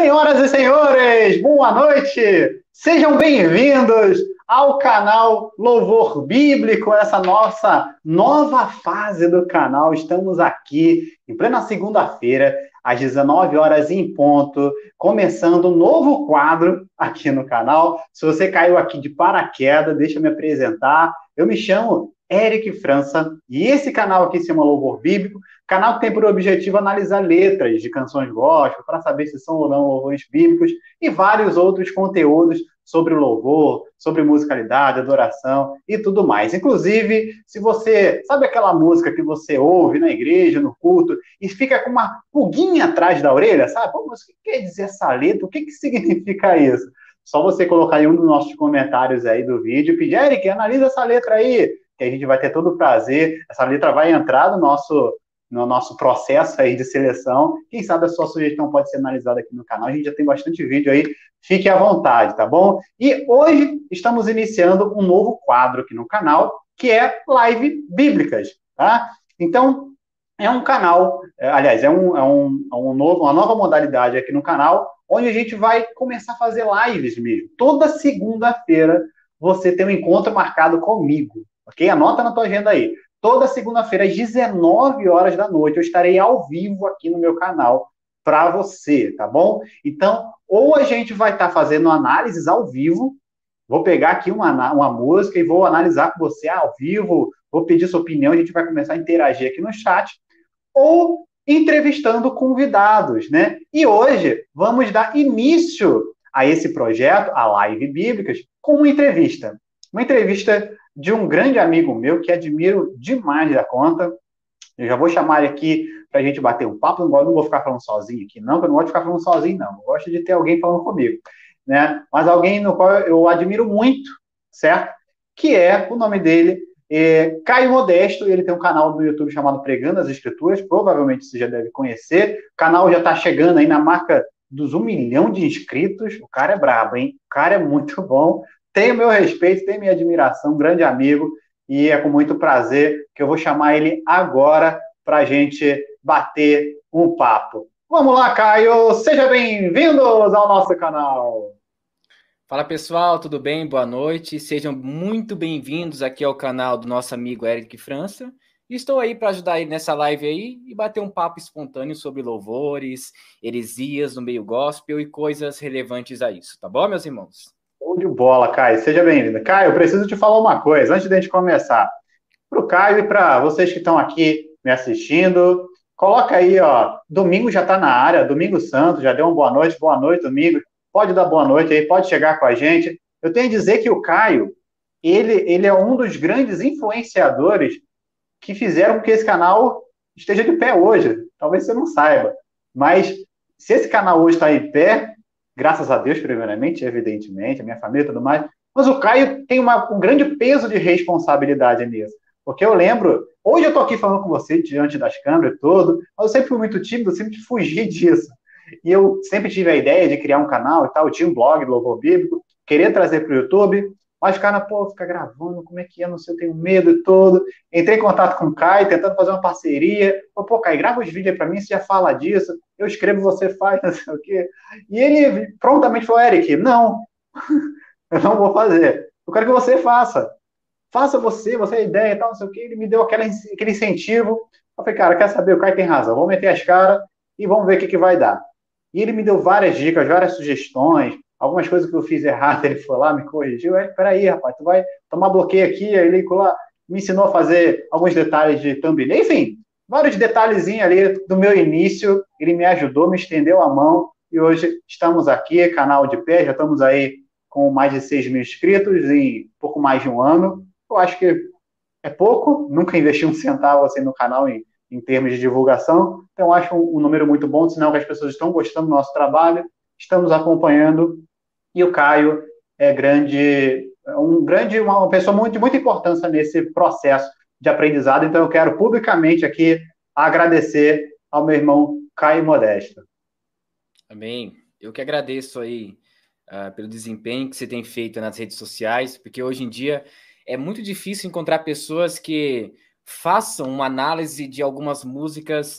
Senhoras e senhores, boa noite! Sejam bem-vindos ao canal Louvor Bíblico, essa nossa nova fase do canal. Estamos aqui em plena segunda-feira, às 19 horas em ponto, começando um novo quadro aqui no canal. Se você caiu aqui de paraquedas, deixa eu me apresentar. Eu me chamo Eric França e esse canal aqui se chama Louvor Bíblico. Canal que tem por objetivo analisar letras de canções gospel para saber se são ou não louvores bíblicos e vários outros conteúdos sobre louvor, sobre musicalidade, adoração e tudo mais. Inclusive, se você sabe aquela música que você ouve na igreja, no culto, e fica com uma pulguinha atrás da orelha, sabe? Pô, mas o que quer dizer essa letra? O que significa isso? Só você colocar em um dos nossos comentários aí do vídeo e pedir, Eric, analisa essa letra aí, que a gente vai ter todo o prazer. Essa letra vai entrar no nosso processo aí de seleção. Quem sabe a sua sugestão pode ser analisada aqui no canal. A gente já tem bastante vídeo aí. Fique à vontade, tá bom? E hoje estamos iniciando um novo quadro aqui no canal, que é Live Bíblicas, tá? Então, é um canal, aliás, uma nova modalidade aqui no canal, onde a gente vai começar a fazer lives mesmo. Toda segunda-feira você tem um encontro marcado comigo, ok? Anota na tua agenda aí. Toda segunda-feira, às 19 horas da noite, eu estarei ao vivo aqui no meu canal para você, tá bom? Então, ou a gente vai estar fazendo análises ao vivo, vou pegar aqui uma música e vou analisar com você ao vivo, vou pedir sua opinião, a gente vai começar a interagir aqui no chat, ou entrevistando convidados, né? E hoje vamos dar início a esse projeto, a Live Bíblicas, com uma entrevista. Uma entrevista de um grande amigo meu que admiro demais da conta. Eu já vou chamar ele aqui para a gente bater um papo. Não vou ficar falando sozinho aqui, não, porque eu não gosto de ficar falando sozinho, não. Eu gosto de ter alguém falando comigo, né? Mas alguém no qual eu admiro muito, certo? Que é, o nome dele é Caio Modesto. Ele tem um canal no YouTube chamado Pregando as Escrituras. Provavelmente você já deve conhecer. O canal já está chegando aí na marca dos 1 milhão de inscritos. O cara é brabo, hein? O cara é muito bom. Tem o meu respeito, tem minha admiração, um grande amigo, e é com muito prazer que eu vou chamar ele agora para a gente bater um papo. Vamos lá, Caio, seja bem-vindos ao nosso canal. Fala pessoal, tudo bem? Boa noite. Sejam muito bem-vindos aqui ao canal do nosso amigo Eric França. Estou aí para ajudar ele nessa live aí e bater um papo espontâneo sobre louvores, heresias no meio gospel e coisas relevantes a isso, tá bom, meus irmãos? Show de bola, Caio, seja bem-vindo. Caio, eu preciso te falar uma coisa antes de a gente começar. Para o Caio e para vocês que estão aqui me assistindo, coloca aí, ó, domingo já está na área, domingo santo, já deu uma boa noite, domingo. Pode dar boa noite aí, pode chegar com a gente. Eu tenho a dizer que o Caio, ele é um dos grandes influenciadores que fizeram com que esse canal esteja de pé hoje. Talvez você não saiba, mas se esse canal hoje está em pé, graças a Deus, primeiramente, evidentemente, a minha família e tudo mais, mas o Caio tem um grande peso de responsabilidade nisso. Porque eu lembro, hoje eu estou aqui falando com você diante das câmeras e tudo, mas eu sempre fui muito tímido, eu sempre fugi disso. E eu sempre tive a ideia de criar um canal e tal, eu tinha um blog do Louvor Bíblico, queria trazer para o YouTube, mas o cara, pô, fica gravando, como é que é, não sei, eu tenho medo e tudo. Entrei em contato com o Caio, tentando fazer uma parceria. Pô, Caio, grava os vídeos aí para mim, você já fala disso, eu escrevo, você faz, não sei o quê. E ele prontamente falou, Eric, não, eu não vou fazer. Eu quero que você faça. Faça você é a ideia e tal, não sei o quê. Ele me deu aquele incentivo. Eu falei, cara, quer saber? O Caio tem razão. Vamos meter as caras e vamos ver o que vai dar. E ele me deu várias dicas, várias sugestões, algumas coisas que eu fiz errado, ele foi lá, me corrigiu. Peraí, rapaz, tu vai tomar bloqueio aqui. Aí ele lá, me ensinou a fazer alguns detalhes de thumbnail. Enfim, vários detalhezinhos ali do meu início. Ele me ajudou, me estendeu a mão. E hoje estamos aqui, canal de pé, já estamos aí com mais de 6 mil inscritos em pouco mais de um ano. Eu acho que é pouco, nunca investi um centavo assim no canal em termos de divulgação, então acho um número muito bom, sinal que as pessoas estão gostando do nosso trabalho, estamos acompanhando, e o Caio é uma pessoa de muita importância nesse processo de aprendizado, então eu quero publicamente aqui agradecer ao meu irmão Caio Modesto. Amém. Eu que agradeço aí pelo desempenho que você tem feito nas redes sociais, porque hoje em dia é muito difícil encontrar pessoas que façam uma análise de algumas músicas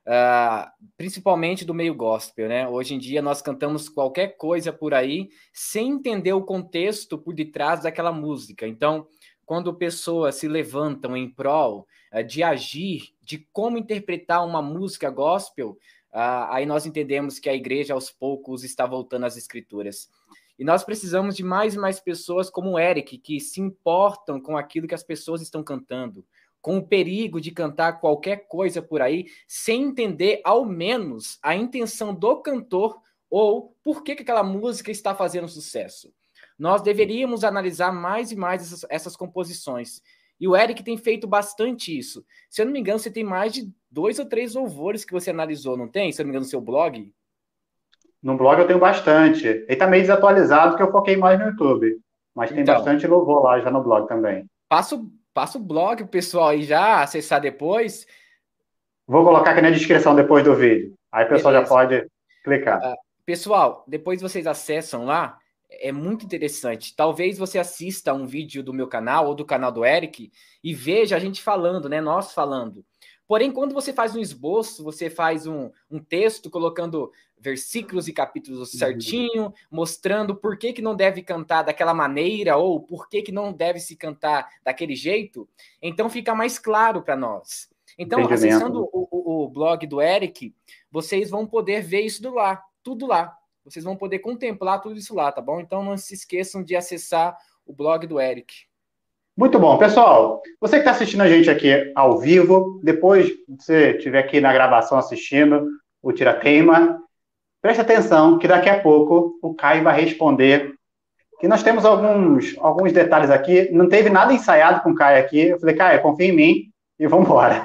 principalmente do meio gospel, né? Hoje em dia nós cantamos qualquer coisa por aí sem entender o contexto por detrás daquela música. Então, quando pessoas se levantam em prol de agir, de como interpretar uma música gospel, aí nós entendemos que a igreja aos poucos está voltando às escrituras. E nós precisamos de mais e mais pessoas como o Eric, que se importam com aquilo que as pessoas estão cantando, com o perigo de cantar qualquer coisa por aí, sem entender ao menos a intenção do cantor ou por que aquela música está fazendo sucesso. Nós deveríamos analisar mais e mais essas composições. E o Eric tem feito bastante isso. Se eu não me engano, você tem mais de 2 ou 3 louvores que você analisou, não tem? Se eu não me engano, no seu blog? No blog eu tenho bastante. Ele está meio desatualizado, porque eu foquei mais no YouTube. Mas tem Então, bastante louvor lá já no blog também. passa o blog, o pessoal aí já acessar depois. Vou colocar aqui na descrição depois do vídeo. Aí o pessoal já Beleza. pode clicar. Pessoal, depois vocês acessam lá, é muito interessante. Talvez você assista um vídeo do meu canal ou do canal do Eric e veja a gente falando, né? Nós falando. Porém, quando você faz um esboço, você faz um texto colocando versículos e capítulos certinho, mostrando por que não deve cantar daquela maneira ou por que não deve se cantar daquele jeito, então fica mais claro para nós. Então, acessando o blog do Eric, vocês vão poder ver isso tudo lá. Vocês vão poder contemplar tudo isso lá, tá bom? Então, não se esqueçam de acessar o blog do Eric. Muito bom. Pessoal, você que está assistindo a gente aqui ao vivo, depois você estiver aqui na gravação assistindo o Tirateima, preste atenção que daqui a pouco o Caio vai responder. Que nós temos alguns detalhes aqui. Não teve nada ensaiado com o Caio aqui. Eu falei, Caio, confia em mim e vamos embora.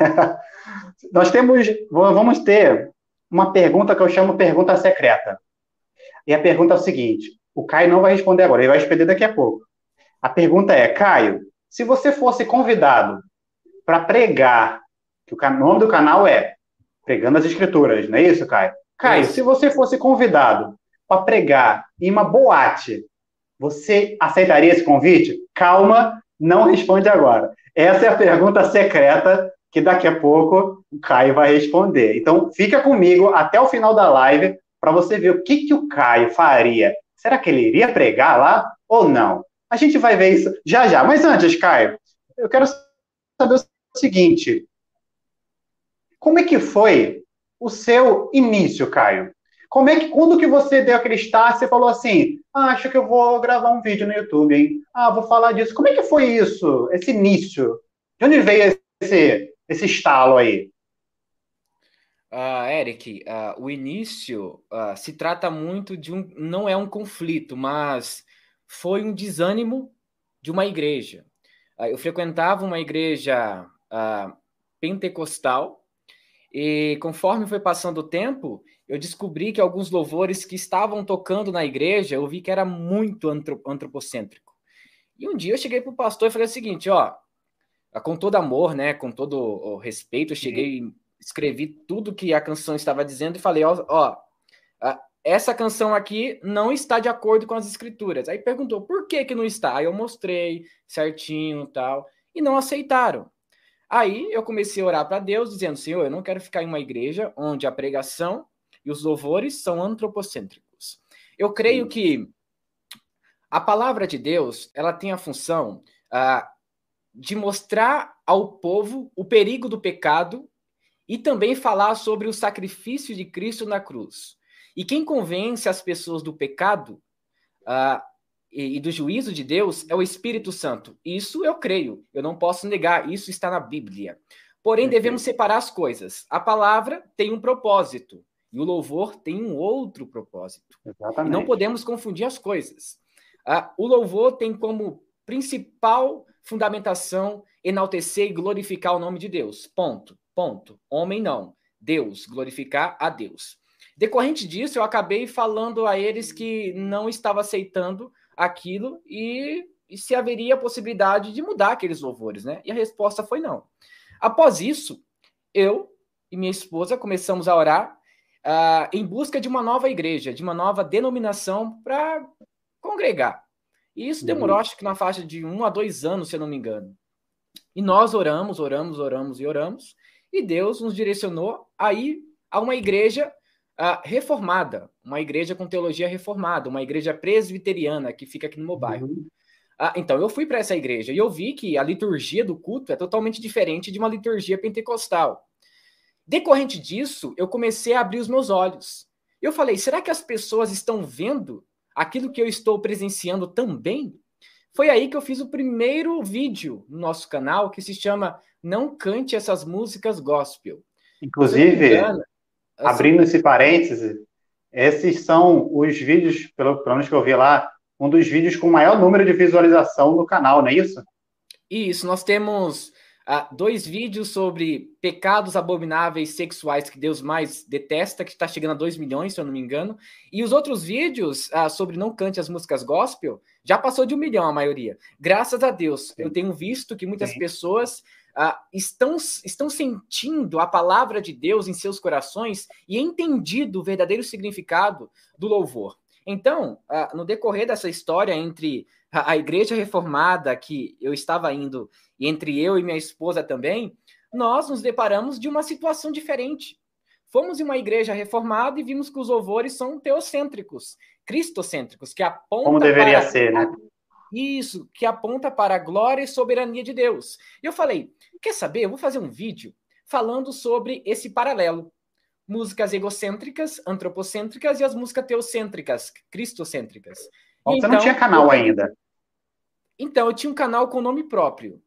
Vamos ter uma pergunta que eu chamo pergunta secreta. E a pergunta é o seguinte: o Caio não vai responder agora, ele vai responder daqui a pouco. A pergunta é, Caio, se você fosse convidado para pregar, que o nome do canal é Pregando as Escrituras, não é isso, Caio? Caio, se você fosse convidado para pregar em uma boate, você aceitaria esse convite? Calma, não responde agora. Essa é a pergunta secreta que daqui a pouco o Caio vai responder. Então, fica comigo até o final da live para você ver o que o Caio faria. Será que ele iria pregar lá ou não? A gente vai ver isso já já. Mas antes, Caio, eu quero saber o seguinte: como é que foi o seu início, Caio? Quando que você deu aquele start, você falou assim, acho que eu vou gravar um vídeo no YouTube, hein? Vou falar disso. Como é que foi isso, esse início? De onde veio esse estalo aí? Eric, o início se trata muito de não é um conflito, mas foi um desânimo de uma igreja. Eu frequentava uma igreja pentecostal e conforme foi passando o tempo, eu descobri que alguns louvores que estavam tocando na igreja, eu vi que era muito antropocêntrico. E um dia eu cheguei para o pastor e falei o seguinte, com todo amor, né, com todo o respeito, eu cheguei, escrevi tudo que a canção estava dizendo e falei, essa canção aqui não está de acordo com as escrituras. Aí perguntou, por que não está? Aí eu mostrei certinho e tal, e não aceitaram. Aí eu comecei a orar para Deus, dizendo, Senhor, eu não quero ficar em uma igreja onde a pregação e os louvores são antropocêntricos. Eu creio que a palavra de Deus, ela tem a função de mostrar ao povo o perigo do pecado e também falar sobre o sacrifício de Cristo na cruz. E quem convence as pessoas do pecado e do juízo de Deus é o Espírito Santo. Isso eu creio, eu não posso negar, isso está na Bíblia. Porém, devemos separar as coisas. A palavra tem um propósito e o louvor tem um outro propósito. Exatamente. E não podemos confundir as coisas. O louvor tem como principal fundamentação enaltecer e glorificar o nome de Deus. Ponto. Homem não. Deus, glorificar a Deus. Decorrente disso, eu acabei falando a eles que não estava aceitando aquilo e se haveria a possibilidade de mudar aqueles louvores, né? E a resposta foi não. Após isso, eu e minha esposa começamos a orar em busca de uma nova igreja, de uma nova denominação para congregar. E isso demorou, acho que na faixa de 1 a 2 anos, se eu não me engano. E nós oramos, e Deus nos direcionou a ir a uma igreja reformada, uma igreja com teologia reformada, uma igreja presbiteriana que fica aqui no meu bairro. Então, eu fui para essa igreja e eu vi que a liturgia do culto é totalmente diferente de uma liturgia pentecostal. Decorrente disso, eu comecei a abrir os meus olhos. Eu falei, será que as pessoas estão vendo aquilo que eu estou presenciando também? Foi aí que eu fiz o primeiro vídeo no nosso canal, que se chama Não Cante Essas Músicas Gospel. Inclusive, abrindo esse parêntese, esses são os vídeos, pelo menos que eu vi lá, um dos vídeos com maior número de visualização no canal, não é isso? Isso, nós temos 2 vídeos sobre pecados abomináveis sexuais que Deus mais detesta, que está chegando a 2 milhões, se eu não me engano. E os outros vídeos sobre Não Cante as Músicas Gospel já passou de 1 milhão a maioria. Graças a Deus, sim. Eu tenho visto que muitas pessoas estão sentindo a palavra de Deus em seus corações e entendido o verdadeiro significado do louvor. Então, no decorrer dessa história entre a igreja reformada que eu estava indo, e entre eu e minha esposa também, nós nos deparamos de uma situação diferente. Fomos em uma igreja reformada e vimos que os louvores são teocêntricos, cristocêntricos, que apontam como deveria ser, né? Isso, que aponta para a glória e soberania de Deus. E eu falei, quer saber? Eu vou fazer um vídeo falando sobre esse paralelo. Músicas egocêntricas, antropocêntricas e as músicas teocêntricas, cristocêntricas. Você então, não tinha canal ainda? Então, eu tinha um canal com nome próprio.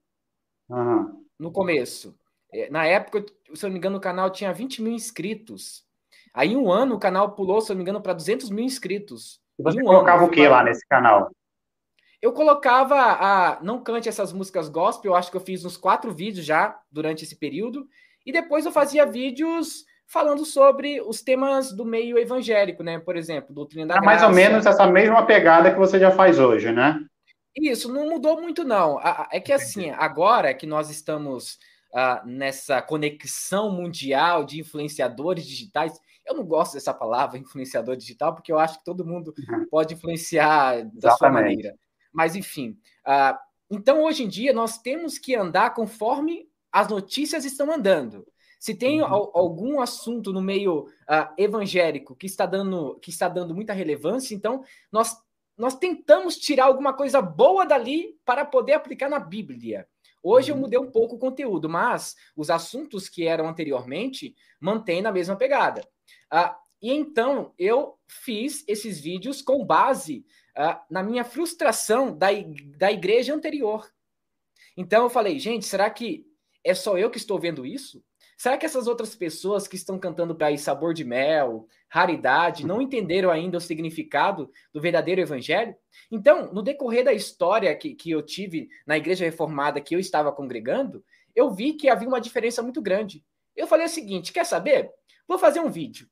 No começo. Na época, se eu não me engano, o canal tinha 20 mil inscritos. Aí, em um ano, o canal pulou, se eu não me engano, para 200 mil inscritos. E você colocava o que lá nesse canal? Eu colocava Não Cante Essas Músicas Gospel, eu acho que eu fiz uns 4 vídeos já durante esse período. E depois eu fazia vídeos falando sobre os temas do meio evangélico, né? Por exemplo, doutrina da graça. Mais ou menos essa mesma pegada que você já faz hoje, né? Isso, não mudou muito, não. É que assim, agora que nós estamos nessa conexão mundial de influenciadores digitais, eu não gosto dessa palavra, influenciador digital, porque eu acho que todo mundo pode influenciar da sua maneira. Mas, enfim. Então, hoje em dia, nós temos que andar conforme as notícias estão andando. Se tem algum assunto no meio evangélico que está dando muita relevância, então nós tentamos tirar alguma coisa boa dali para poder aplicar na Bíblia. Hoje eu mudei um pouco o conteúdo, mas os assuntos que eram anteriormente mantêm na mesma pegada. E então eu fiz esses vídeos com base na minha frustração da igreja anterior. Então eu falei, gente, será que é só eu que estou vendo isso? Será que essas outras pessoas que estão cantando para aí Sabor de Mel, Raridade, não entenderam ainda o significado do verdadeiro evangelho? Então, no decorrer da história que eu tive na igreja reformada que eu estava congregando, eu vi que havia uma diferença muito grande. Eu falei o seguinte, quer saber? Vou fazer um vídeo.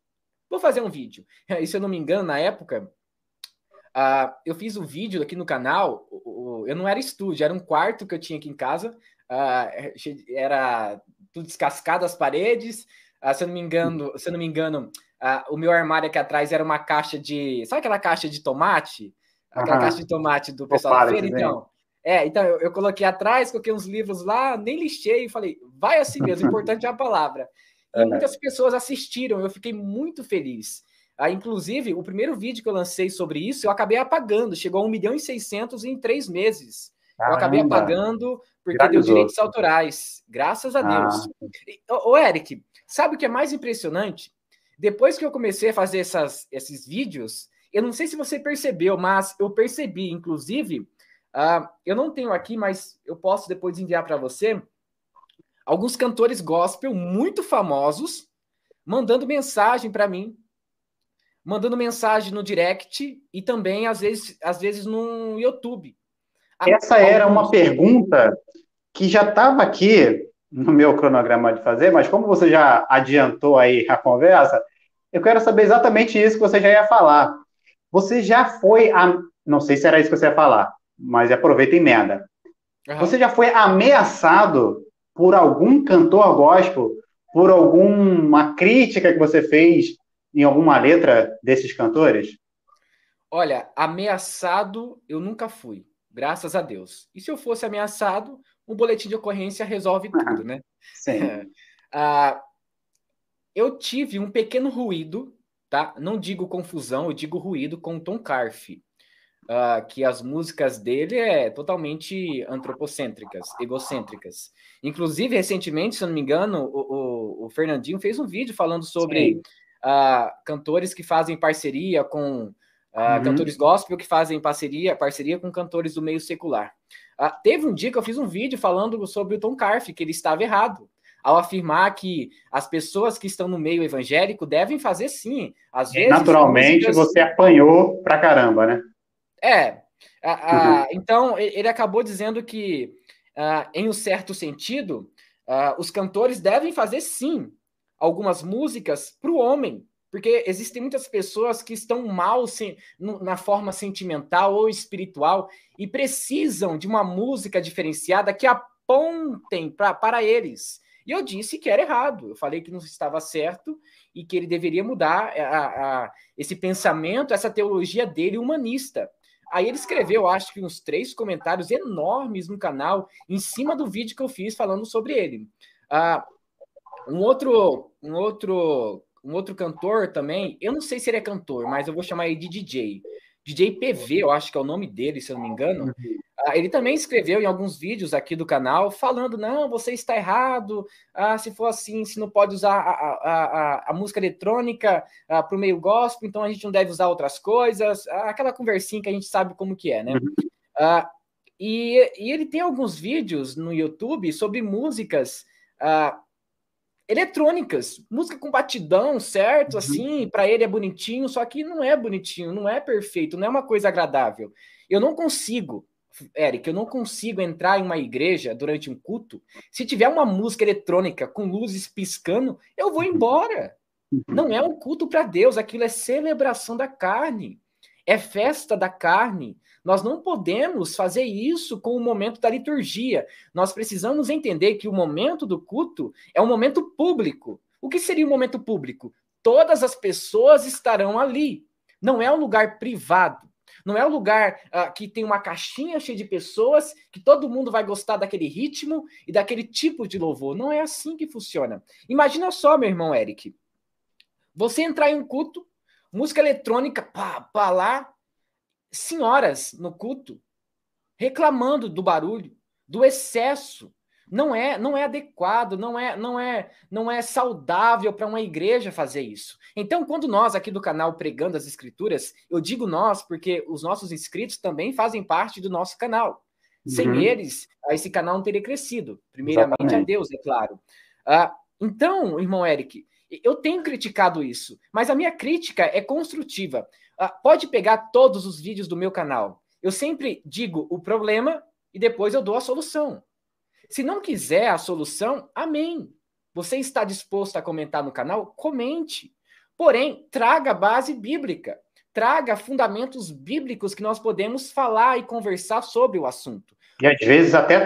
E se eu não me engano, na época, eu fiz um vídeo aqui no canal, eu não era estúdio, era um quarto que eu tinha aqui em casa, era tudo descascado as paredes, se eu não me engano, o meu armário aqui atrás era uma caixa de, sabe aquela caixa de tomate? Aquela caixa de tomate do pessoal da feira, então. Então eu coloquei atrás, coloquei uns livros lá, nem lixei, falei, vai assim mesmo, o importante é a palavra. E muitas pessoas assistiram, eu fiquei muito feliz. Inclusive, o primeiro vídeo que eu lancei sobre isso, eu acabei apagando, chegou a 1.600.000 em 3 meses. Caramba. Eu acabei apagando porque deu direitos autorais, graças a Deus. Ô, Eric, sabe o que é mais impressionante? Depois que eu comecei a fazer esses vídeos, eu não sei se você percebeu, mas eu percebi, inclusive, eu não tenho aqui, mas eu posso depois enviar para você, alguns cantores gospel muito famosos mandando mensagem para mim, mandando mensagem no direct e também, às vezes no YouTube. Essa era uma pergunta que já estava aqui no meu cronograma de fazer, mas como você já adiantou aí a conversa, eu quero saber exatamente isso que você já ia falar. Você já foi, não sei se era isso que você ia falar, mas aproveita e emenda. Você já foi ameaçado por algum cantor gospel, por alguma crítica que você fez em alguma letra desses cantores? Olha, ameaçado eu nunca fui, graças a Deus. E se eu fosse ameaçado, um boletim de ocorrência resolve tudo, né? Sim. eu tive um pequeno ruído, tá? Não digo confusão, eu digo ruído com o Tom Carfe. Que as músicas dele é totalmente antropocêntricas, egocêntricas. Inclusive, recentemente, se eu não me engano, o Fernandinho fez um vídeo falando sobre cantores que fazem parceria com cantores gospel que fazem parceria com cantores do meio secular. Teve um dia que eu fiz um vídeo falando sobre o Tom Carfe, que ele estava errado ao afirmar que as pessoas que estão no meio evangélico devem fazer sim, às vezes. Naturalmente, músicas... você apanhou pra caramba, né? Então, ele acabou dizendo que, em um certo sentido, os cantores devem fazer, sim, algumas músicas para o homem, porque existem muitas pessoas que estão mal na forma sentimental ou espiritual e precisam de uma música diferenciada que apontem para eles. E eu disse que era errado, eu falei que não estava certo e que ele deveria mudar esse pensamento, essa teologia dele humanista. Aí ele escreveu, acho que uns 3 comentários enormes no canal, em cima do vídeo que eu fiz falando sobre ele. Um outro cantor também, eu não sei se ele é cantor, mas eu vou chamar ele de DJ. DJ PV, eu acho que é o nome dele, se eu não me engano. Ele também escreveu em alguns vídeos aqui do canal, falando, não, você está errado, se for assim, se não pode usar a música eletrônica para o meio gospel, então a gente não deve usar outras coisas, aquela conversinha que a gente sabe como que é, né? E ele tem alguns vídeos no YouTube sobre músicas eletrônicas, música com batidão, certo? Assim, para ele é bonitinho, só que não é bonitinho, não é perfeito, não é uma coisa agradável. Eu não consigo, Eric, eu não consigo entrar em uma igreja durante um culto. Se tiver uma música eletrônica com luzes piscando, eu vou embora. Não é um culto para Deus, aquilo é celebração da carne, é festa da carne. Nós não podemos fazer isso com o momento da liturgia. Nós precisamos entender que o momento do culto é um momento público. O que seria um momento público? Todas as pessoas estarão ali. Não é um lugar privado. Não é um lugar que tem uma caixinha cheia de pessoas, que todo mundo vai gostar daquele ritmo e daquele tipo de louvor. Não é assim que funciona. Imagina só, meu irmão Eric. Você entrar em um culto, música eletrônica, pá lá, senhoras no culto, reclamando do barulho, do excesso. Não é adequado, não é saudável para uma igreja fazer isso. Então, quando nós aqui do canal Pregando as Escrituras, eu digo nós porque os nossos inscritos também fazem parte do nosso canal. Sem eles, esse canal não teria crescido. Primeiramente, exatamente, a Deus, é claro. Então, irmão Eric, eu tenho criticado isso, mas a minha crítica é construtiva. Pode pegar todos os vídeos do meu canal. Eu sempre digo o problema e depois eu dou a solução. Se não quiser a solução, amém. Você está disposto a comentar no canal? Comente. Porém, traga base bíblica. Traga fundamentos bíblicos que nós podemos falar e conversar sobre o assunto. E às vezes até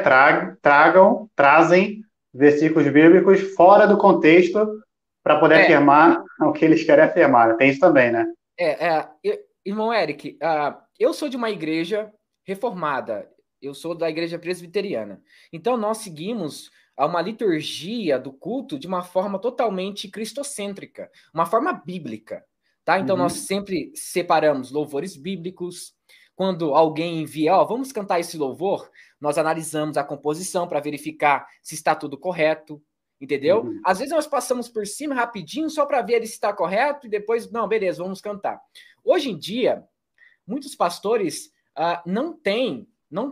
trazem versículos bíblicos fora do contexto para poder afirmar o que eles querem afirmar. Tem isso também, né? Irmão Eric, eu sou de uma igreja reformada. Eu sou da igreja presbiteriana. Então, nós seguimos uma liturgia do culto de uma forma totalmente cristocêntrica, uma forma bíblica, tá? Então, nós sempre separamos louvores bíblicos. Quando alguém envia, vamos cantar esse louvor, nós analisamos a composição para verificar se está tudo correto, entendeu? Às vezes nós passamos por cima rapidinho só para ver se está correto e depois, não, beleza, vamos cantar. Hoje em dia, muitos pastores não têm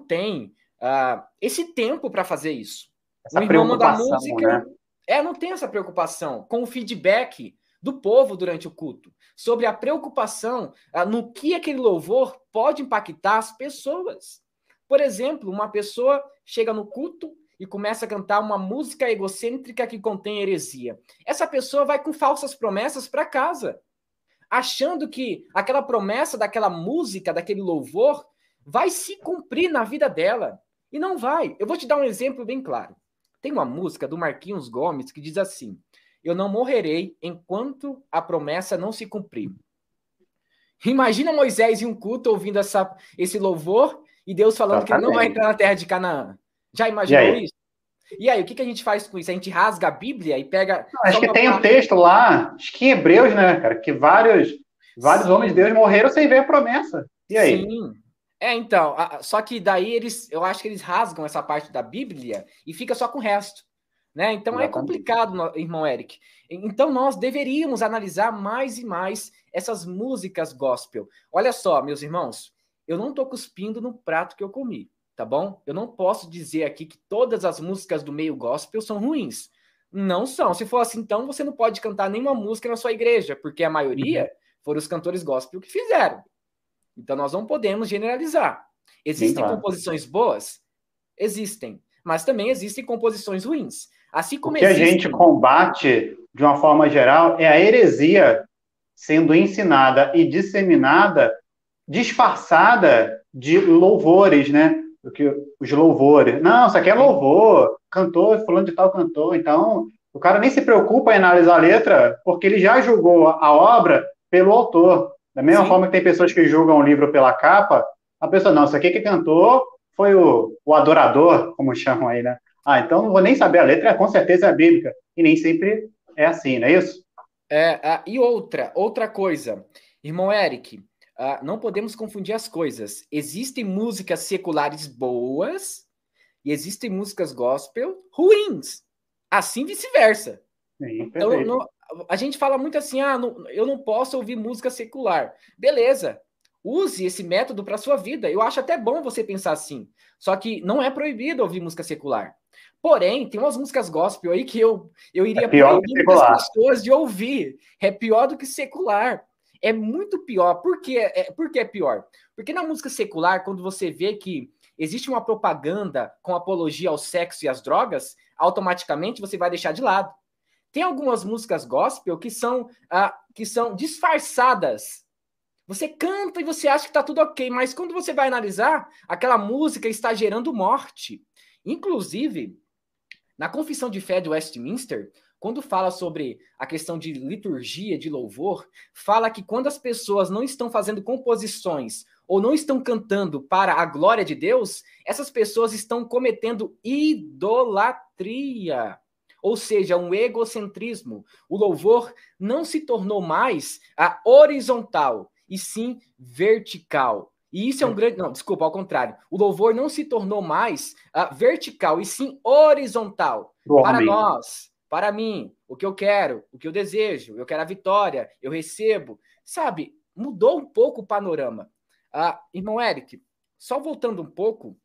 esse tempo para fazer isso. Essa preocupação, da música, né? Não tem essa preocupação com o feedback do povo durante o culto, sobre a preocupação no que aquele louvor pode impactar as pessoas. Por exemplo, uma pessoa chega no culto e começa a cantar uma música egocêntrica que contém heresia. Essa pessoa vai com falsas promessas para casa, achando que aquela promessa daquela música, daquele louvor, vai se cumprir na vida dela. E não vai. Eu vou te dar um exemplo bem claro. Tem uma música do Marquinhos Gomes que diz assim: eu não morrerei enquanto a promessa não se cumprir. Imagina Moisés em um culto ouvindo esse louvor e Deus falando que ele não vai entrar na terra de Canaã. Já imaginou isso? E aí, o que a gente faz com isso? A gente rasga a Bíblia e pega Não, só acho que uma tem um parte. texto lá, acho que em Hebreus, né, cara, que vários homens de Sim, Deus morreram sem ver a promessa. E aí? sim. Então, só que daí eu acho que eles rasgam essa parte da Bíblia e fica só com o resto, né? Então é Exatamente. complicado, irmão Eric. Então nós deveríamos analisar mais e mais essas músicas gospel. Olha só, meus irmãos, eu não tô cuspindo no prato que eu comi, tá bom? Eu não posso dizer aqui que todas as músicas do meio gospel são ruins. Não são. Se for assim, então você não pode cantar nenhuma música na sua igreja, porque a Uhum. maioria foram os cantores gospel que fizeram. Então, nós não podemos generalizar. Bem Existem claro. composições boas? Existem. Mas também existem composições ruins. Assim O como que a gente existem. combate, de uma forma geral, é a heresia sendo ensinada e disseminada, disfarçada de louvores, né? Os louvores. Não, isso aqui é Sim, louvor, cantor, fulano de tal cantor. Então, o cara nem se preocupa em analisar a letra, porque ele já julgou a obra pelo autor. Da mesma forma sim. que tem pessoas que julgam o livro pela capa, a pessoa, não, isso aqui que cantou foi o adorador, como chamam aí, né? Ah, então não vou nem saber a letra, com certeza é bíblica. E nem sempre é assim, não é isso? E outra coisa, irmão Eric, não podemos confundir as coisas. Existem músicas seculares boas e existem músicas gospel ruins. Assim vice-versa. Sim, Então, perfeito. a gente fala muito assim, eu não posso ouvir música secular. Beleza, use esse método para sua vida. Eu acho até bom você pensar assim. Só que não é proibido ouvir música secular. Porém, tem umas músicas gospel aí que eu É iria pior do que proibir muitas secular. pessoas de ouvir. É pior do que secular. É muito pior. Por que é pior? Porque na música secular, quando você vê que existe uma propaganda com apologia ao sexo e às drogas, automaticamente você vai deixar de lado. Tem algumas músicas gospel que são disfarçadas. Você canta e você acha que está tudo ok, mas quando você vai analisar, aquela música está gerando morte. Inclusive, na Confissão de Fé de Westminster, quando fala sobre a questão de liturgia, de louvor, fala que quando as pessoas não estão fazendo composições ou não estão cantando para a glória de Deus, essas pessoas estão cometendo idolatria. Ou seja, um egocentrismo. O louvor não se tornou mais horizontal, e sim vertical. E isso é um grande. Não, desculpa, ao contrário. O louvor não se tornou mais vertical, e sim horizontal. Do Para homem. nós, para mim, o que eu quero, o que eu desejo, eu quero a vitória, eu recebo. Sabe, mudou um pouco o panorama. Irmão Eric, só voltando um pouco,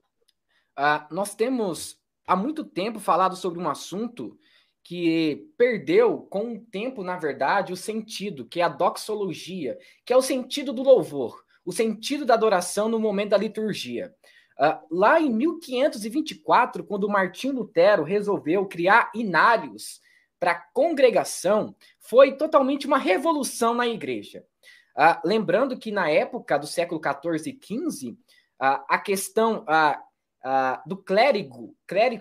nós temos há muito tempo falado sobre um assunto que perdeu com o tempo, na verdade, o sentido, que é a doxologia, que é o sentido do louvor, o sentido da adoração no momento da liturgia. Lá em 1524, quando Martinho Lutero resolveu criar inários para a congregação, foi totalmente uma revolução na igreja. Lembrando que na época do século XIV e XV, a questão do clérigo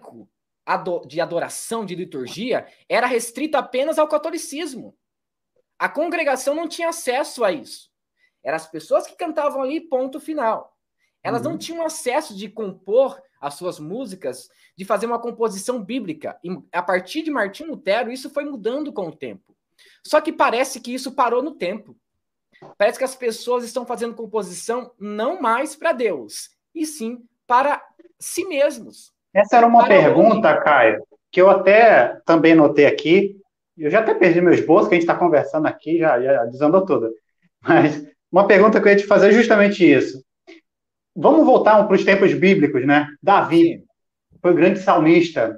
de adoração, de liturgia, era restrita apenas ao catolicismo. A congregação não tinha acesso a isso. Eram as pessoas que cantavam ali, ponto final. Elas não Uhum. tinham acesso de compor as suas músicas, de fazer uma composição bíblica. E a partir de Martinho Lutero, isso foi mudando com o tempo. Só que parece que isso parou no tempo. Parece que as pessoas estão fazendo composição não mais para Deus, e sim para si mesmos, Essa era uma para o homem. pergunta, Caio, que eu até também notei aqui. Eu já até perdi meu esboço, que a gente está conversando aqui, já desandou tudo. Mas uma pergunta que eu ia te fazer é justamente isso. Vamos voltar para os tempos bíblicos, né? Davi Sim, foi o grande salmista.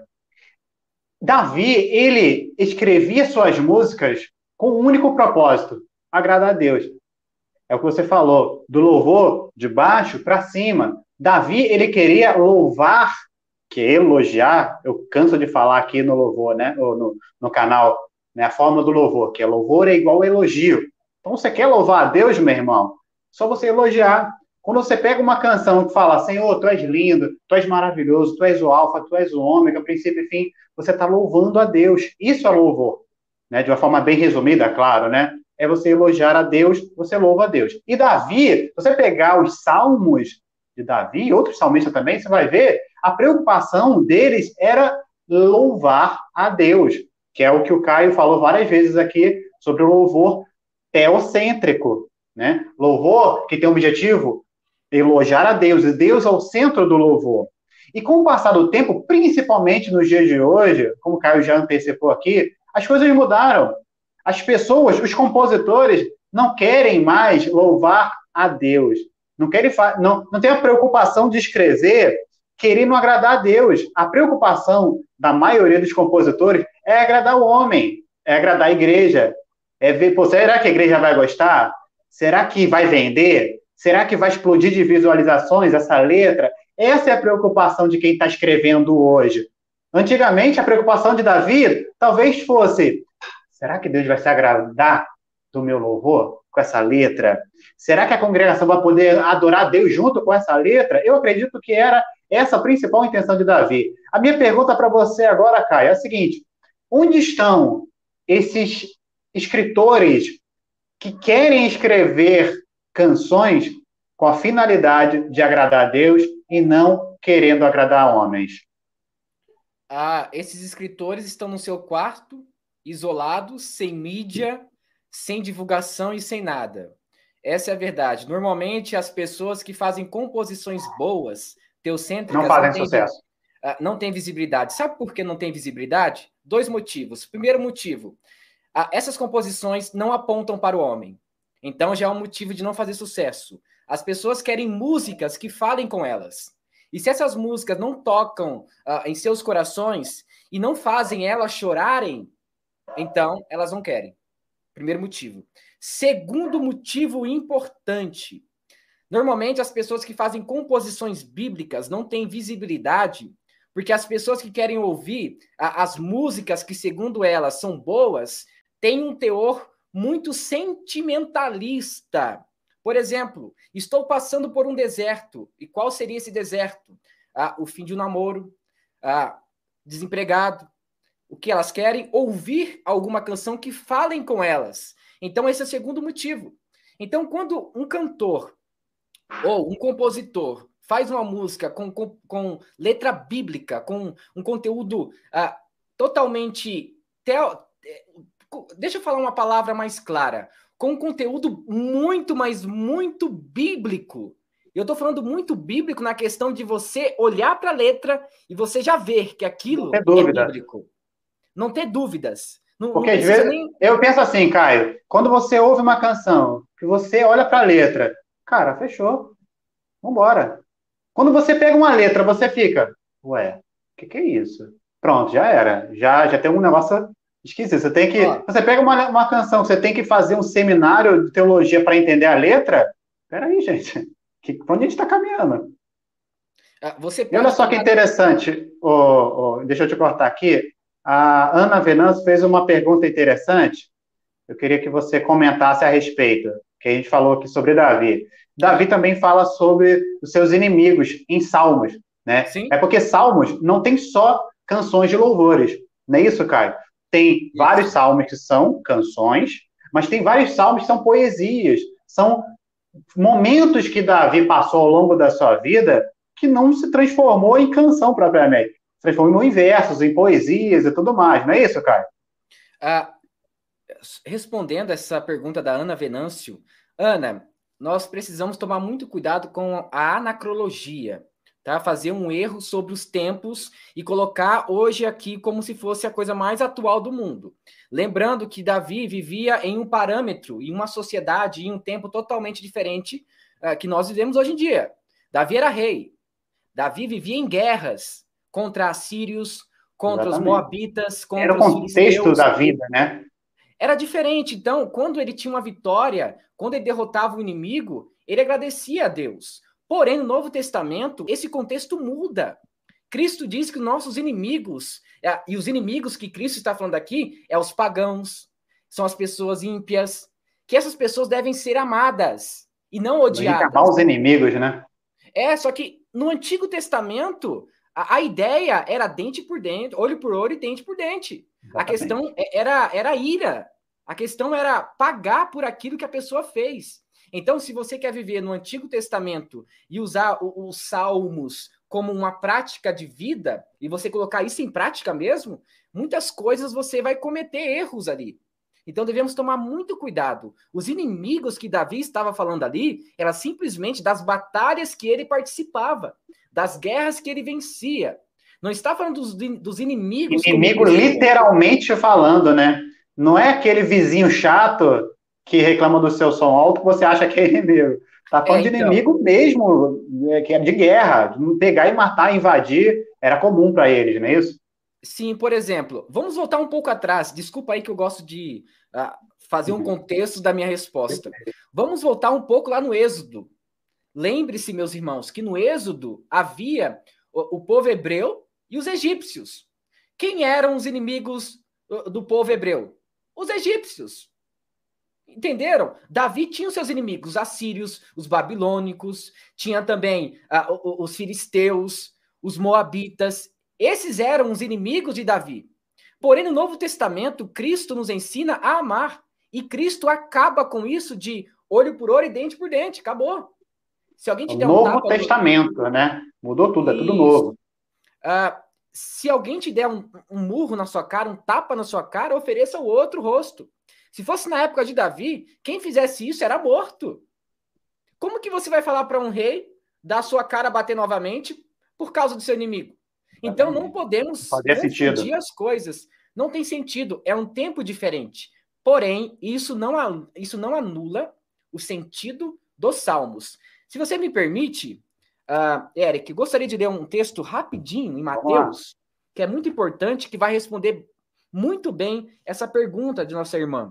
Davi, ele escrevia suas músicas com um único propósito: agradar a Deus. É o que você falou, do louvor de baixo para cima. Davi, ele queria louvar, que elogiar, eu canso de falar aqui no louvor, né? Ou no canal, né? A forma do louvor, que é louvor é igual elogio. Então, você quer louvar a Deus, meu irmão? Só você elogiar. Quando você pega uma canção que fala, Senhor, tu és lindo, tu és maravilhoso, tu és o alfa, tu és o ômega, princípio e fim, você está louvando a Deus. Isso é louvor, né? De uma forma bem resumida, claro, né? É você elogiar a Deus, você louva a Deus. E Davi, se você pegar os salmos de Davi, outros salmistas também, você vai ver A preocupação deles era louvar a Deus, que é o que o Caio falou várias vezes aqui sobre o louvor teocêntrico, né? Louvor que tem o objetivo de elogiar a Deus, e Deus é o centro do louvor. E com o passar do tempo, principalmente nos dias de hoje, como o Caio já antecipou aqui, as coisas mudaram. As pessoas, os compositores, não querem mais louvar a Deus. Não tem a preocupação de escrever querendo agradar a Deus. A preocupação da maioria dos compositores é agradar o homem, é agradar a igreja, é ver, pô, será que a igreja vai gostar? Será que vai vender? Será que vai explodir de visualizações essa letra? Essa é a preocupação de quem está escrevendo hoje. Antigamente, a preocupação de Davi talvez fosse: será que Deus vai se agradar do meu louvor com essa letra? Será que a congregação vai poder adorar Deus junto com essa letra? Eu acredito que era essa a principal intenção de Davi. A minha pergunta para você agora, Caio, é a seguinte: onde estão esses escritores que querem escrever canções com a finalidade de agradar a Deus e não querendo agradar homens? Esses escritores estão no seu quarto, isolados, sem mídia, sem divulgação e sem nada. Essa é a verdade. Normalmente, as pessoas que fazem composições boas, teocêntricas, não fazem sucesso. Não têm visibilidade. Sabe por que não tem visibilidade? 2 motivos. Primeiro motivo, essas composições não apontam para o homem. Então, já é um motivo de não fazer sucesso. As pessoas querem músicas que falem com elas. E se essas músicas não tocam em seus corações e não fazem elas chorarem, então elas não querem. Primeiro motivo. Segundo motivo importante. Normalmente as pessoas que fazem composições bíblicas não têm visibilidade, porque as pessoas que querem ouvir as músicas que, segundo elas, são boas, têm um teor muito sentimentalista. Por exemplo, estou passando por um deserto. E qual seria esse deserto? O fim de um namoro, desempregado. O que elas querem? Ouvir alguma canção que falem com elas. Então, esse é o segundo motivo. Então, quando um cantor ou um compositor faz uma música com letra bíblica, com um conteúdo totalmente... Deixa eu falar uma palavra mais clara. Com um conteúdo muito, mas muito bíblico. Eu estou falando muito bíblico na questão de você olhar para a letra e você já ver que aquilo é bíblico. Não ter dúvidas. Porque às vezes eu penso assim, Caio, quando você ouve uma canção, que você olha para a letra, cara, fechou, vambora. Quando você pega uma letra, você fica, ué, o que é isso? Pronto, já era. Já tem um negócio esquisito. Você pega uma canção que você tem que fazer um seminário de teologia para entender a letra. Peraí, gente. Pra onde a gente está caminhando? E olha só que interessante. Deixa eu te cortar aqui. A Ana Venâncio fez uma pergunta interessante. Eu queria que você comentasse a respeito. Que a gente falou aqui sobre Davi. Davi também fala sobre os seus inimigos em Salmos, né? Sim. É porque Salmos não tem só canções de louvores. Não é isso, Caio? Tem vários salmos que são canções, mas tem vários salmos que são poesias. São momentos que Davi passou ao longo da sua vida que não se transformou em canção propriamente. Se transformou em versos, em poesias e tudo mais. Não é isso, Caio? Respondendo essa pergunta da Ana Venâncio, Ana, nós precisamos tomar muito cuidado com a anacrologia, tá? Fazer um erro sobre os tempos e colocar hoje aqui como se fosse a coisa mais atual do mundo. Lembrando que Davi vivia em um parâmetro, em uma sociedade, em um tempo totalmente diferente que nós vivemos hoje em dia. Davi era rei. Davi vivia em guerras contra assírios, contra os moabitas, contra os filisteus. Era o contexto da vida, né? Era diferente. Então, quando ele tinha uma vitória, quando ele derrotava o inimigo, ele agradecia a Deus. Porém, no Novo Testamento, esse contexto muda. Cristo diz que os nossos inimigos, e os inimigos que Cristo está falando aqui, os pagãos, são as pessoas ímpias, que essas pessoas devem ser amadas e não odiadas. Amar os inimigos, né? Só que no Antigo Testamento, a ideia era dente por dente, olho por olho e dente por dente. Exatamente. A questão era ira. A questão era pagar por aquilo que a pessoa fez. Então, se você quer viver no Antigo Testamento e usar os salmos como uma prática de vida, e você colocar isso em prática mesmo, muitas coisas você vai cometer erros ali. Então devemos tomar muito cuidado. Os inimigos que Davi estava falando ali, era simplesmente das batalhas que ele participava, das guerras que ele vencia. Não está falando dos inimigos. Inimigo literalmente falando, né? Não é aquele vizinho chato que reclama do seu som alto que você acha que é inimigo. Tá falando de inimigo mesmo, que é de guerra, de pegar e matar, invadir, era comum para eles, não é isso? Sim, por exemplo, vamos voltar um pouco atrás. Desculpa aí que eu gosto de fazer um contexto da minha resposta. Vamos voltar um pouco lá no Êxodo. Lembre-se, meus irmãos, que no Êxodo havia o povo hebreu e os egípcios. Quem eram os inimigos do povo hebreu? Os egípcios. Entenderam? Davi tinha os seus inimigos, os assírios, os babilônicos, tinha também os filisteus, os moabitas. Esses eram os inimigos de Davi. Porém, no Novo Testamento, Cristo nos ensina a amar. E Cristo acaba com isso de olho por olho e dente por dente. Acabou. Se alguém te der um Novo Testamento, né? Mudou tudo, é tudo novo. Se alguém te der um murro na sua cara, um tapa na sua cara, ofereça o outro rosto. Se fosse na época de Davi, quem fizesse isso era morto. Como que você vai falar para um rei dar sua cara a bater novamente por causa do seu inimigo? Então não podemos confundir as coisas. Não tem sentido. É um tempo diferente. Porém, isso não anula o sentido dos salmos. Se você me permite, Eric, gostaria de ler um texto rapidinho em Mateus, que é muito importante, que vai responder muito bem essa pergunta de nossa irmã.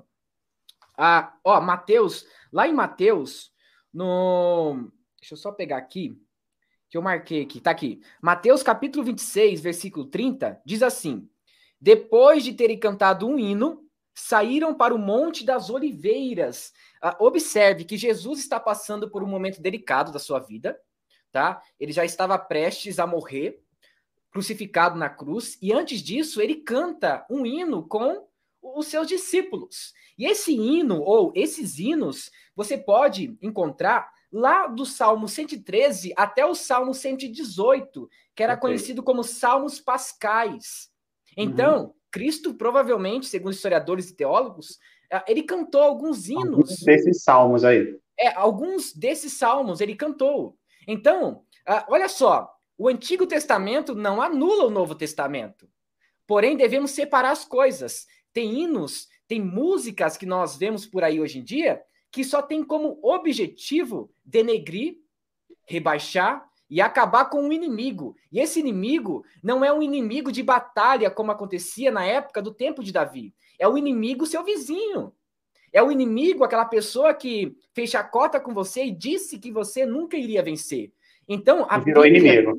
Mateus, lá em Mateus, deixa eu só pegar aqui, que eu marquei aqui, tá aqui. Mateus capítulo 26, versículo 30, diz assim: depois de terem cantado um hino, saíram para o Monte das Oliveiras. Observe que Jesus está passando por um momento delicado da sua vida, tá? Ele já estava prestes a morrer, crucificado na cruz, e antes disso ele canta um hino com os seus discípulos. E esse hino, ou esses hinos, você pode encontrar lá do Salmo 113 até o Salmo 118, que era conhecido como Salmos Pascais. Então, Cristo provavelmente, segundo historiadores e teólogos, ele cantou alguns hinos. Alguns desses salmos aí. Alguns desses salmos ele cantou. Então, olha só, o Antigo Testamento não anula o Novo Testamento. Porém, devemos separar as coisas. Tem hinos, tem músicas que nós vemos por aí hoje em dia que só tem como objetivo denegrir, rebaixar e acabar com um inimigo. E esse inimigo não é um inimigo de batalha como acontecia na época do tempo de Davi. É o inimigo seu vizinho. É o inimigo, aquela pessoa que fez chacota com você e disse que você nunca iria vencer. Então, a virou inimigo.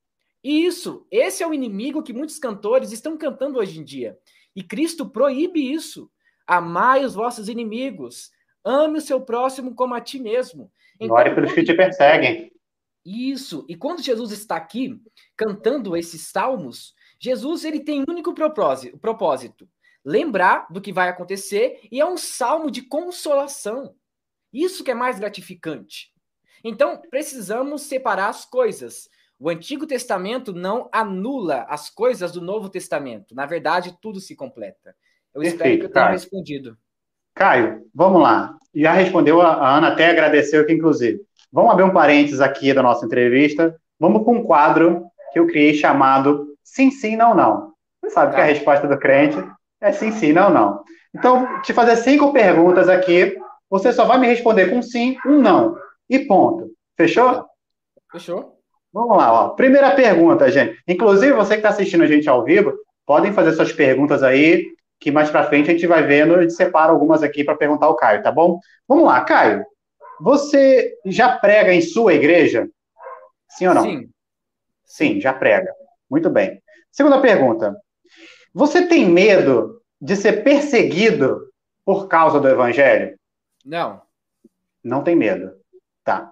Isso, esse é o inimigo que muitos cantores estão cantando hoje em dia. E Cristo proíbe isso. Amai os vossos inimigos. Ame o seu próximo como a ti mesmo. Então, ore pelos que te perseguem. Isso. E quando Jesus está aqui cantando esses salmos, Jesus ele tem um único propósito. Lembrar do que vai acontecer, e é um salmo de consolação. Isso que é mais gratificante. Então, precisamos separar as coisas. O Antigo Testamento não anula as coisas do Novo Testamento. Na verdade, tudo se completa. Eu espero que eu tenha respondido. Caio, vamos lá. Já respondeu, a Ana até agradeceu aqui, inclusive. Vamos abrir um parênteses aqui da nossa entrevista. Vamos com um quadro que eu criei chamado Sim, Sim, Não, Não. Você sabe que a resposta do crente é sim, sim, não, não. Então, te fazer 5 perguntas aqui, você só vai me responder com sim, um não. E ponto. Fechou? Fechou. Vamos lá, ó. Primeira pergunta, gente. Inclusive, você que está assistindo a gente ao vivo, podem fazer suas perguntas aí, que mais para frente a gente vai vendo, a gente separa algumas aqui para perguntar ao Caio, tá bom? Vamos lá, Caio. Você já prega em sua igreja? Sim ou não? Sim. Sim, já prega. Muito bem. Segunda pergunta. Você tem medo de ser perseguido por causa do evangelho? Não. Não tem medo. Tá.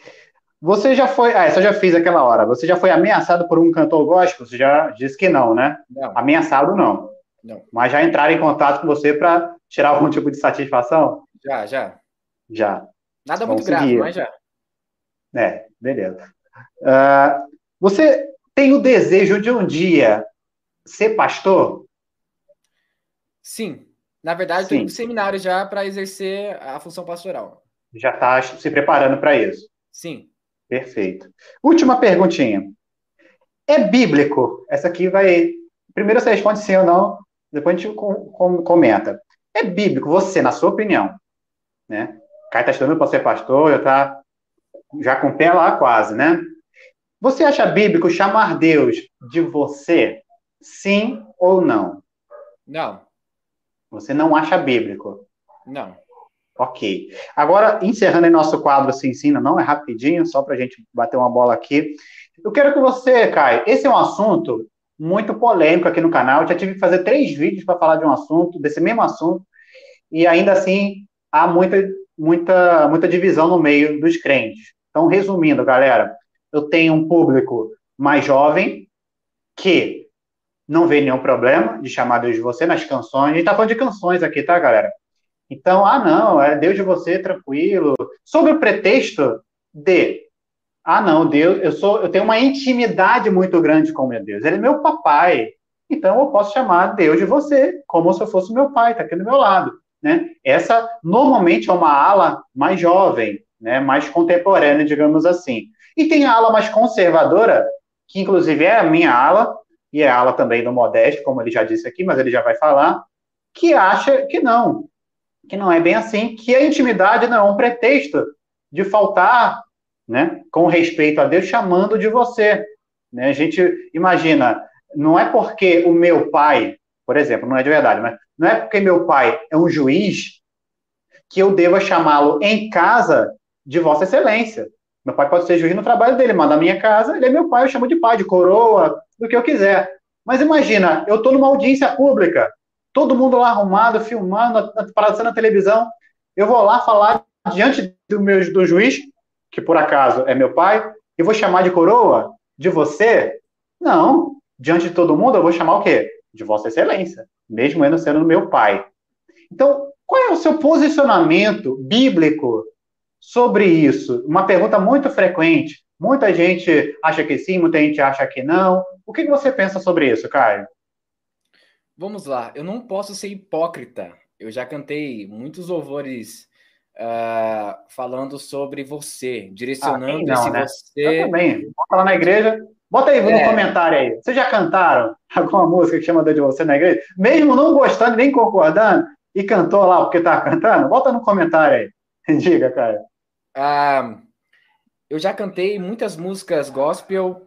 Você já foi... essa eu já fiz aquela hora. Você já foi ameaçado por um cantor gospel? Você já disse que não, né? Não. Ameaçado, não. Não. Mas já entraram em contato com você para tirar algum tipo de satisfação? Já. Já. Nada muito grave, mas já. Beleza. Você tem o desejo de um dia ser pastor? Sim. Na verdade, estou indo para o Sim. seminário já para exercer a função pastoral. Já está se preparando para isso. Sim. Perfeito. Última perguntinha. É bíblico? Essa aqui vai. Primeiro você responde sim ou não, depois a gente comenta. É bíblico, você, na sua opinião, né? Caio está estudando para ser pastor, já está já com o pé lá quase, né? Você acha bíblico chamar Deus de você? Sim ou não? Não. Você não acha bíblico? Não. Ok. Agora, encerrando em nosso quadro Se Ensina, não é rapidinho, só para a gente bater uma bola aqui. Eu quero que você, Caio, esse é um assunto muito polêmico aqui no canal. Eu já tive que fazer 3 vídeos para falar de um assunto, desse mesmo assunto, e ainda assim há muita divisão no meio dos crentes. Então, resumindo, galera, eu tenho um público mais jovem que não vê nenhum problema de chamar Deus de você nas canções. A gente está falando de canções aqui, tá, galera? Então, não, é Deus de você, tranquilo. Sob o pretexto de, não, Deus, eu tenho uma intimidade muito grande com meu Deus. Ele é meu papai. Então, eu posso chamar Deus de você, como se eu fosse meu pai, está aqui do meu lado, né? Essa, normalmente, é uma ala mais jovem, né? Mais contemporânea, digamos assim. E tem a ala mais conservadora, que, inclusive, é a minha ala, e é a ala também do Modesto, como ele já disse aqui, mas ele já vai falar, que acha que não é bem assim, que a intimidade não é um pretexto de faltar, né, com respeito a Deus, chamando de você. Né? A gente imagina, não é porque o meu pai, por exemplo, não é de verdade, mas não é porque meu pai é um juiz que eu deva chamá-lo em casa de Vossa Excelência. Meu pai pode ser juiz no trabalho dele, mas na minha casa ele é meu pai, eu chamo de pai, de coroa, do que eu quiser. Mas imagina, eu estou numa audiência pública, todo mundo lá arrumado, filmando, aparecendo na televisão, eu vou lá falar diante do juiz, que por acaso é meu pai, e vou chamar de coroa? De você? Não. Diante de todo mundo, eu vou chamar o quê? De Vossa Excelência, mesmo ele sendo meu pai. Então, qual é o seu posicionamento bíblico sobre isso? Uma pergunta muito frequente. Muita gente acha que sim, muita gente acha que não. O que você pensa sobre isso, Caio? Vamos lá. Eu não posso ser hipócrita. Eu já cantei muitos louvores falando sobre você, Quem direcionando não, esse né? Eu você. também. Bota lá na igreja. Bota aí no É, comentário aí. Vocês já cantaram alguma música que chama Deus de você na igreja? Mesmo não gostando nem concordando, e cantou lá porque tá cantando? Bota no comentário aí. Diga, Caio. ah, eu já cantei muitas músicas gospel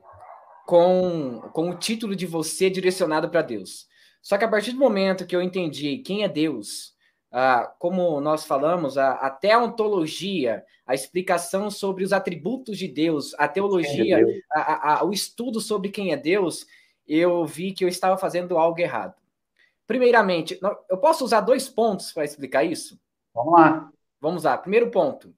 com o título de você direcionado para Deus. Só que a partir do momento que eu entendi quem é Deus, como nós falamos, até a ontologia, a explicação sobre os atributos de Deus, a Sim, de teologia, Deus. o estudo sobre quem é Deus, eu vi que eu estava fazendo algo errado. Primeiramente, eu posso usar 2 pontos para explicar isso? Vamos lá. Vamos lá. Primeiro ponto.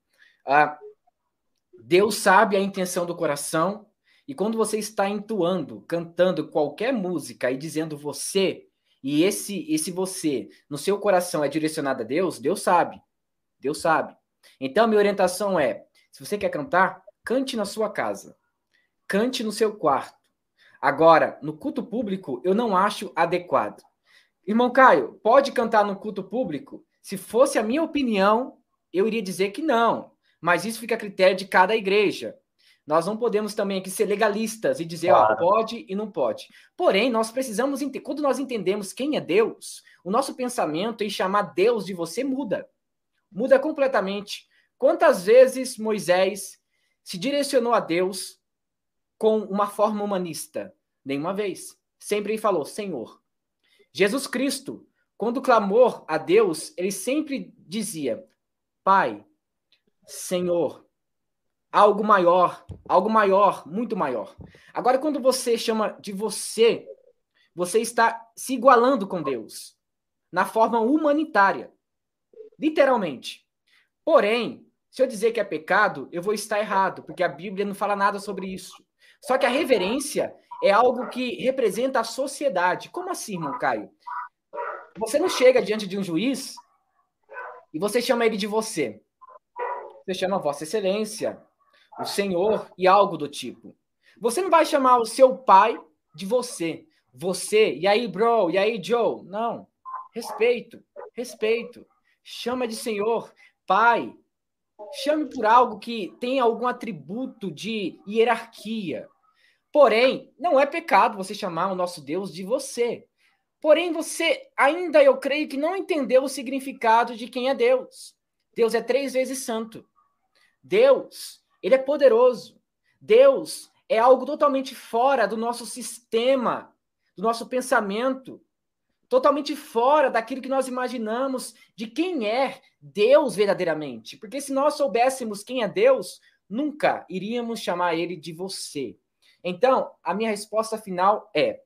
Deus sabe a intenção do coração, e quando você está entoando, cantando qualquer música e dizendo você, e esse você no seu coração é direcionado a Deus, Deus sabe. Deus sabe. Então, a minha orientação é: se você quer cantar, cante na sua casa, cante no seu quarto. Agora, no culto público, eu não acho adequado. Irmão Caio, pode cantar no culto público? Se fosse a minha opinião, eu iria dizer que não. Mas isso fica a critério de cada igreja. Nós não podemos também aqui ser legalistas e dizer, Claro. pode e não pode. Porém, nós precisamos, quando nós entendemos quem é Deus, o nosso pensamento em chamar Deus de você muda. Muda completamente. Quantas vezes Moisés se direcionou a Deus com uma forma humanista? Nenhuma vez. Sempre ele falou, Senhor. Jesus Cristo, quando clamou a Deus, ele sempre dizia, Pai, Senhor, algo maior, muito maior. Agora, quando você chama de você, você está se igualando com Deus, na forma humanitária, literalmente. Porém, se eu dizer que é pecado, eu vou estar errado, porque a Bíblia não fala nada sobre isso. Só que a reverência é algo que representa a sociedade. Como assim, irmão Caio? Você não chega diante de um juiz e você chama ele de você. Você chama Vossa Excelência, o Senhor e algo do tipo. Você não vai chamar o seu pai de você. Você, e aí, bro, e aí, Joe. Não. Respeito, respeito. Chama de senhor, pai. Chame por algo que tem algum atributo de hierarquia. Porém, não é pecado você chamar o nosso Deus de você. Porém, você ainda, eu creio que não entendeu o significado de quem é Deus. Deus é 3 vezes santo. Deus, ele é poderoso. Deus é algo totalmente fora do nosso sistema, do nosso pensamento, totalmente fora daquilo que nós imaginamos de quem é Deus verdadeiramente. Porque se nós soubéssemos quem é Deus, nunca iríamos chamar ele de você. Então, a minha resposta final é: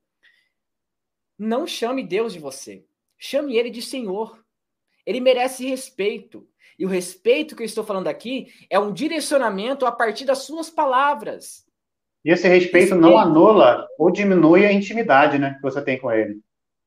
não chame Deus de você. Chame ele de Senhor. Ele merece respeito. E o respeito que eu estou falando aqui é um direcionamento a partir das suas palavras. E esse respeito não anula ou diminui a intimidade, né, que você tem com ele.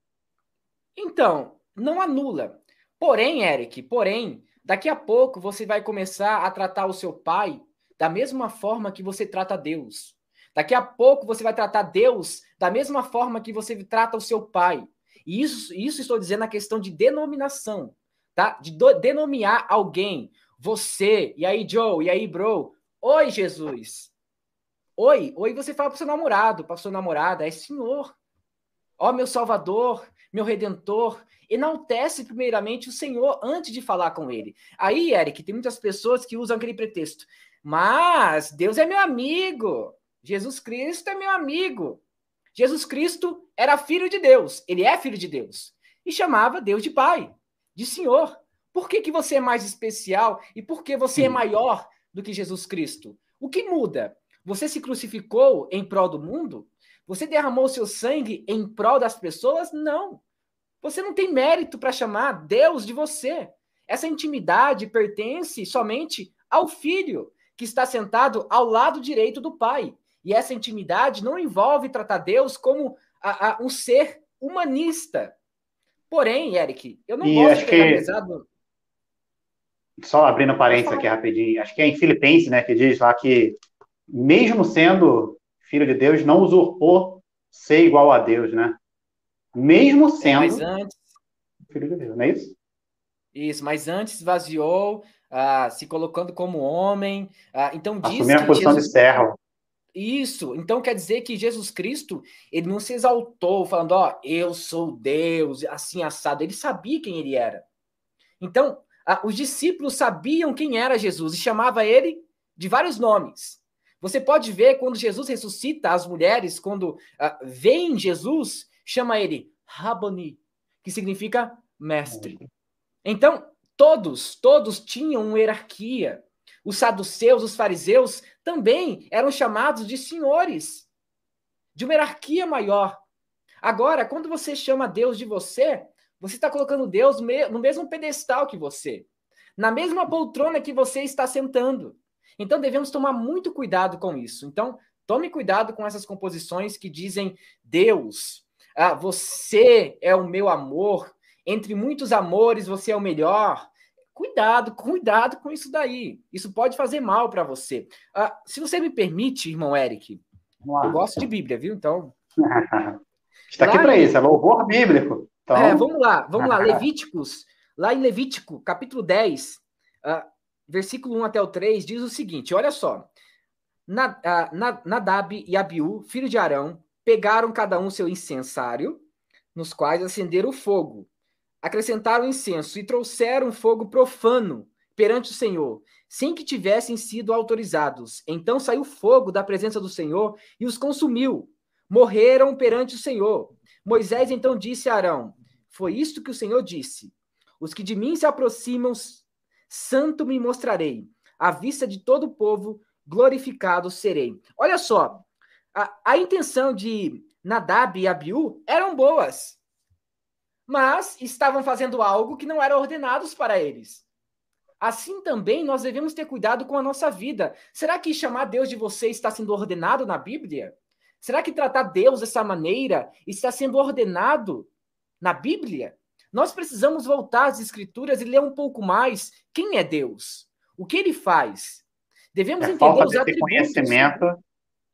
Então, não anula. Porém, Eric, daqui a pouco você vai começar a tratar o seu pai da mesma forma que você trata Deus. Daqui a pouco você vai tratar Deus da mesma forma que você trata o seu pai. E isso estou dizendo na questão de denominação, tá? De denominar alguém. Você, e aí, Joe, e aí, bro. Oi, Jesus. Oi, você fala para o seu namorado, para sua namorada, é Senhor. Ó, meu Salvador, meu Redentor. Enaltece primeiramente o Senhor antes de falar com ele. Aí, Eric, tem muitas pessoas que usam aquele pretexto. Mas Deus é meu amigo. Jesus Cristo é meu amigo. Jesus Cristo era filho de Deus. Ele é filho de Deus. E chamava Deus de Pai, de Senhor. Por que você é mais especial e por que você é maior do que Jesus Cristo? O que muda? Você se crucificou em prol do mundo? Você derramou seu sangue em prol das pessoas? Não. Você não tem mérito para chamar Deus de você. Essa intimidade pertence somente ao Filho, que está sentado ao lado direito do Pai. E essa intimidade não envolve tratar Deus como um ser humanista. Porém, Eric, eu não gosto de pegar pesado. Só abrindo parênteses aqui rapidinho, acho que é em Filipenses, né, que diz lá que, mesmo sendo filho de Deus, não usurpou ser igual a Deus, né? Mesmo sendo mas antes, filho de Deus, não é isso? Isso, mas antes esvaziou, se colocando como homem. Então diz assumir a posição de servo. Isso, então quer dizer que Jesus Cristo, ele não se exaltou falando, ó, eu sou Deus, assim assado. Ele sabia quem ele era. Então, os discípulos sabiam quem era Jesus e chamava ele de vários nomes. Você pode ver quando Jesus ressuscita as mulheres, quando veem Jesus, chama ele Rabboni, que significa mestre. Então, todos tinham uma hierarquia. Os saduceus, os fariseus, também eram chamados de senhores, de uma hierarquia maior. Agora, quando você chama Deus de você está colocando Deus no mesmo pedestal que você, na mesma poltrona que você está sentando. Então, devemos tomar muito cuidado com isso. Então, tome cuidado com essas composições que dizem Deus, você é o meu amor, entre muitos amores você é o melhor. Cuidado com isso daí. Isso pode fazer mal para você. Se você me permite, irmão Eric, eu gosto de Bíblia, viu? Então... Está aqui para isso, é louvor bíblico. Então... vamos lá. Levíticos, lá em Levítico, capítulo 10, versículo 1 até o 3, diz o seguinte, olha só. Nadab e Abiú, filho de Arão, pegaram cada um seu incensário, nos quais acenderam o fogo. Acrescentaram incenso e trouxeram fogo profano perante o Senhor, sem que tivessem sido autorizados. Então saiu fogo da presença do Senhor e os consumiu. Morreram perante o Senhor. Moisés então disse a Arão, foi isto que o Senhor disse, os que de mim se aproximam, santo me mostrarei, à vista de todo o povo, glorificado serei. Olha só, a intenção de Nadab e Abiú eram boas, mas estavam fazendo algo que não era ordenado para eles. Assim também nós devemos ter cuidado com a nossa vida. Será que chamar Deus de você está sendo ordenado na Bíblia? Será que tratar Deus dessa maneira está sendo ordenado na Bíblia? Nós precisamos voltar às Escrituras e ler um pouco mais quem é Deus, o que ele faz. Devemos entender os atributos. Conhecimento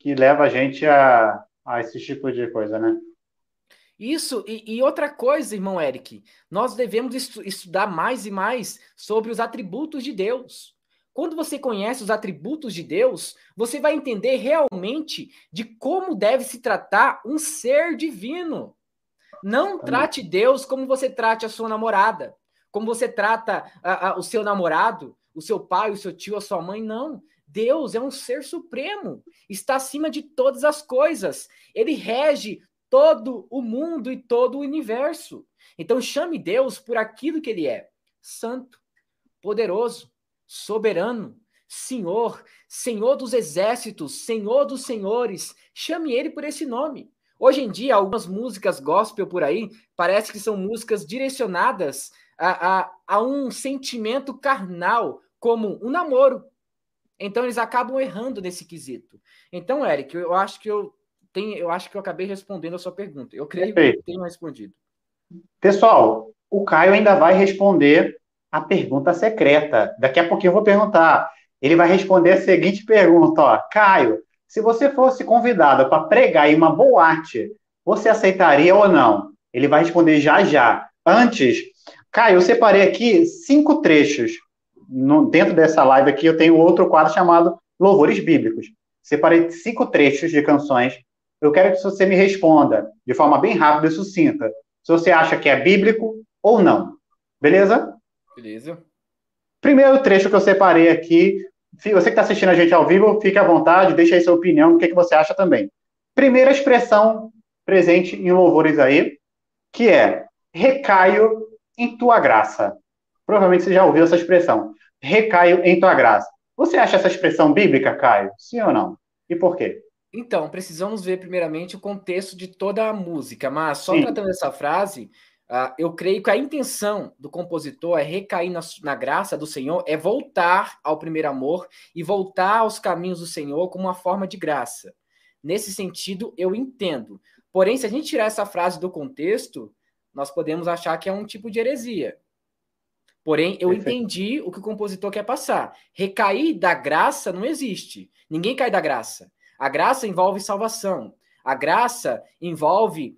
que leva a gente a esse tipo de coisa, né? Isso, e outra coisa, irmão Eric, nós devemos estudar mais e mais sobre os atributos de Deus. Quando você conhece os atributos de Deus, você vai entender realmente de como deve se tratar um ser divino. Não Exatamente. trate Deus como você trate a sua namorada, como você trata o seu namorado, o seu pai, o seu tio, a sua mãe. Não. Deus é um ser supremo, está acima de todas as coisas. Ele rege todo o mundo e todo o universo. Então chame Deus por aquilo que ele é: santo, poderoso, soberano, Senhor, Senhor dos exércitos, Senhor dos senhores. Chame ele por esse nome. Hoje em dia, algumas músicas gospel por aí parece que são músicas direcionadas a um sentimento carnal, como um namoro. Então eles acabam errando nesse quesito. Então, Eric, eu acho que eu acabei respondendo a sua pergunta. Eu creio que eu Perfeito. tenho respondido. Pessoal, o Caio ainda vai responder a pergunta secreta. Daqui a pouquinho eu vou perguntar. Ele vai responder a seguinte pergunta, ó. Caio, se você fosse convidado para pregar em uma boate, você aceitaria ou não? Ele vai responder já já. Antes, Caio, eu separei aqui 5 trechos. Dentro dessa live aqui eu tenho outro quadro chamado Louvores Bíblicos. Separei 5 trechos de canções. Eu quero que você me responda de forma bem rápida e sucinta se você acha que é bíblico ou não. Beleza? Beleza? Primeiro trecho que eu separei aqui. Você que está assistindo a gente ao vivo, fique à vontade, deixe aí sua opinião, o que você acha também. Primeira expressão presente em louvores aí, que é recaio em tua graça. Provavelmente você já ouviu essa expressão. Recaio em tua graça. Você acha essa expressão bíblica, Caio? Sim ou não? E por quê? Então, precisamos ver primeiramente o contexto de toda a música, mas só Sim. tratando essa frase, eu creio que a intenção do compositor é recair na graça do Senhor, é voltar ao primeiro amor e voltar aos caminhos do Senhor como uma forma de graça. Nesse sentido, eu entendo. Porém, se a gente tirar essa frase do contexto, nós podemos achar que é um tipo de heresia. Porém, eu Perfeito. entendi o que o compositor quer passar. Recair da graça não existe. Ninguém cai da graça. A graça envolve salvação. A graça envolve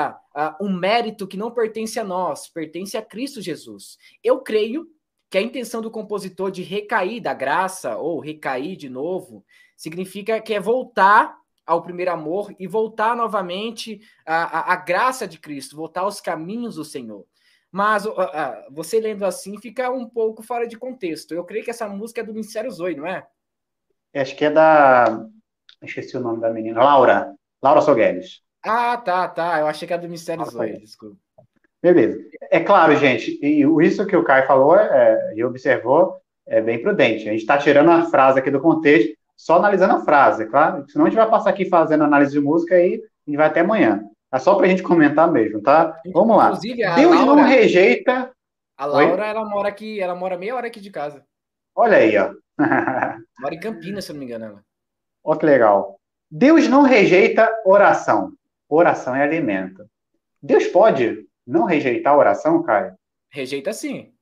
um mérito que não pertence a nós, pertence a Cristo Jesus. Eu creio que a intenção do compositor de recair da graça, ou recair de novo, significa que é voltar ao primeiro amor e voltar novamente à graça de Cristo, voltar aos caminhos do Senhor. Mas você lendo assim fica um pouco fora de contexto. Eu creio que essa música é do Ministério Zoe, não é? Acho que é da. Esqueci o nome da menina. Laura. Laura Sogueles. Ah, tá. Eu achei que era do Ministério Laura Zoe, Sogueles. desculpa. Beleza. É claro, gente, e isso que o Caio falou e observou é bem prudente. A gente está tirando a frase aqui do contexto, só analisando a frase, claro? Senão a gente vai passar aqui fazendo análise de música e a gente vai até amanhã. É só para a gente comentar mesmo, tá? Vamos lá. Inclusive, Deus não rejeita. a Oi? Laura, ela mora meia hora aqui de casa. Olha aí, ó. Mora em Campinas, se eu não me engano, ela. Olha que legal. Deus não rejeita oração. Oração é alimento. Deus pode não rejeitar a oração, Caio? Rejeita sim.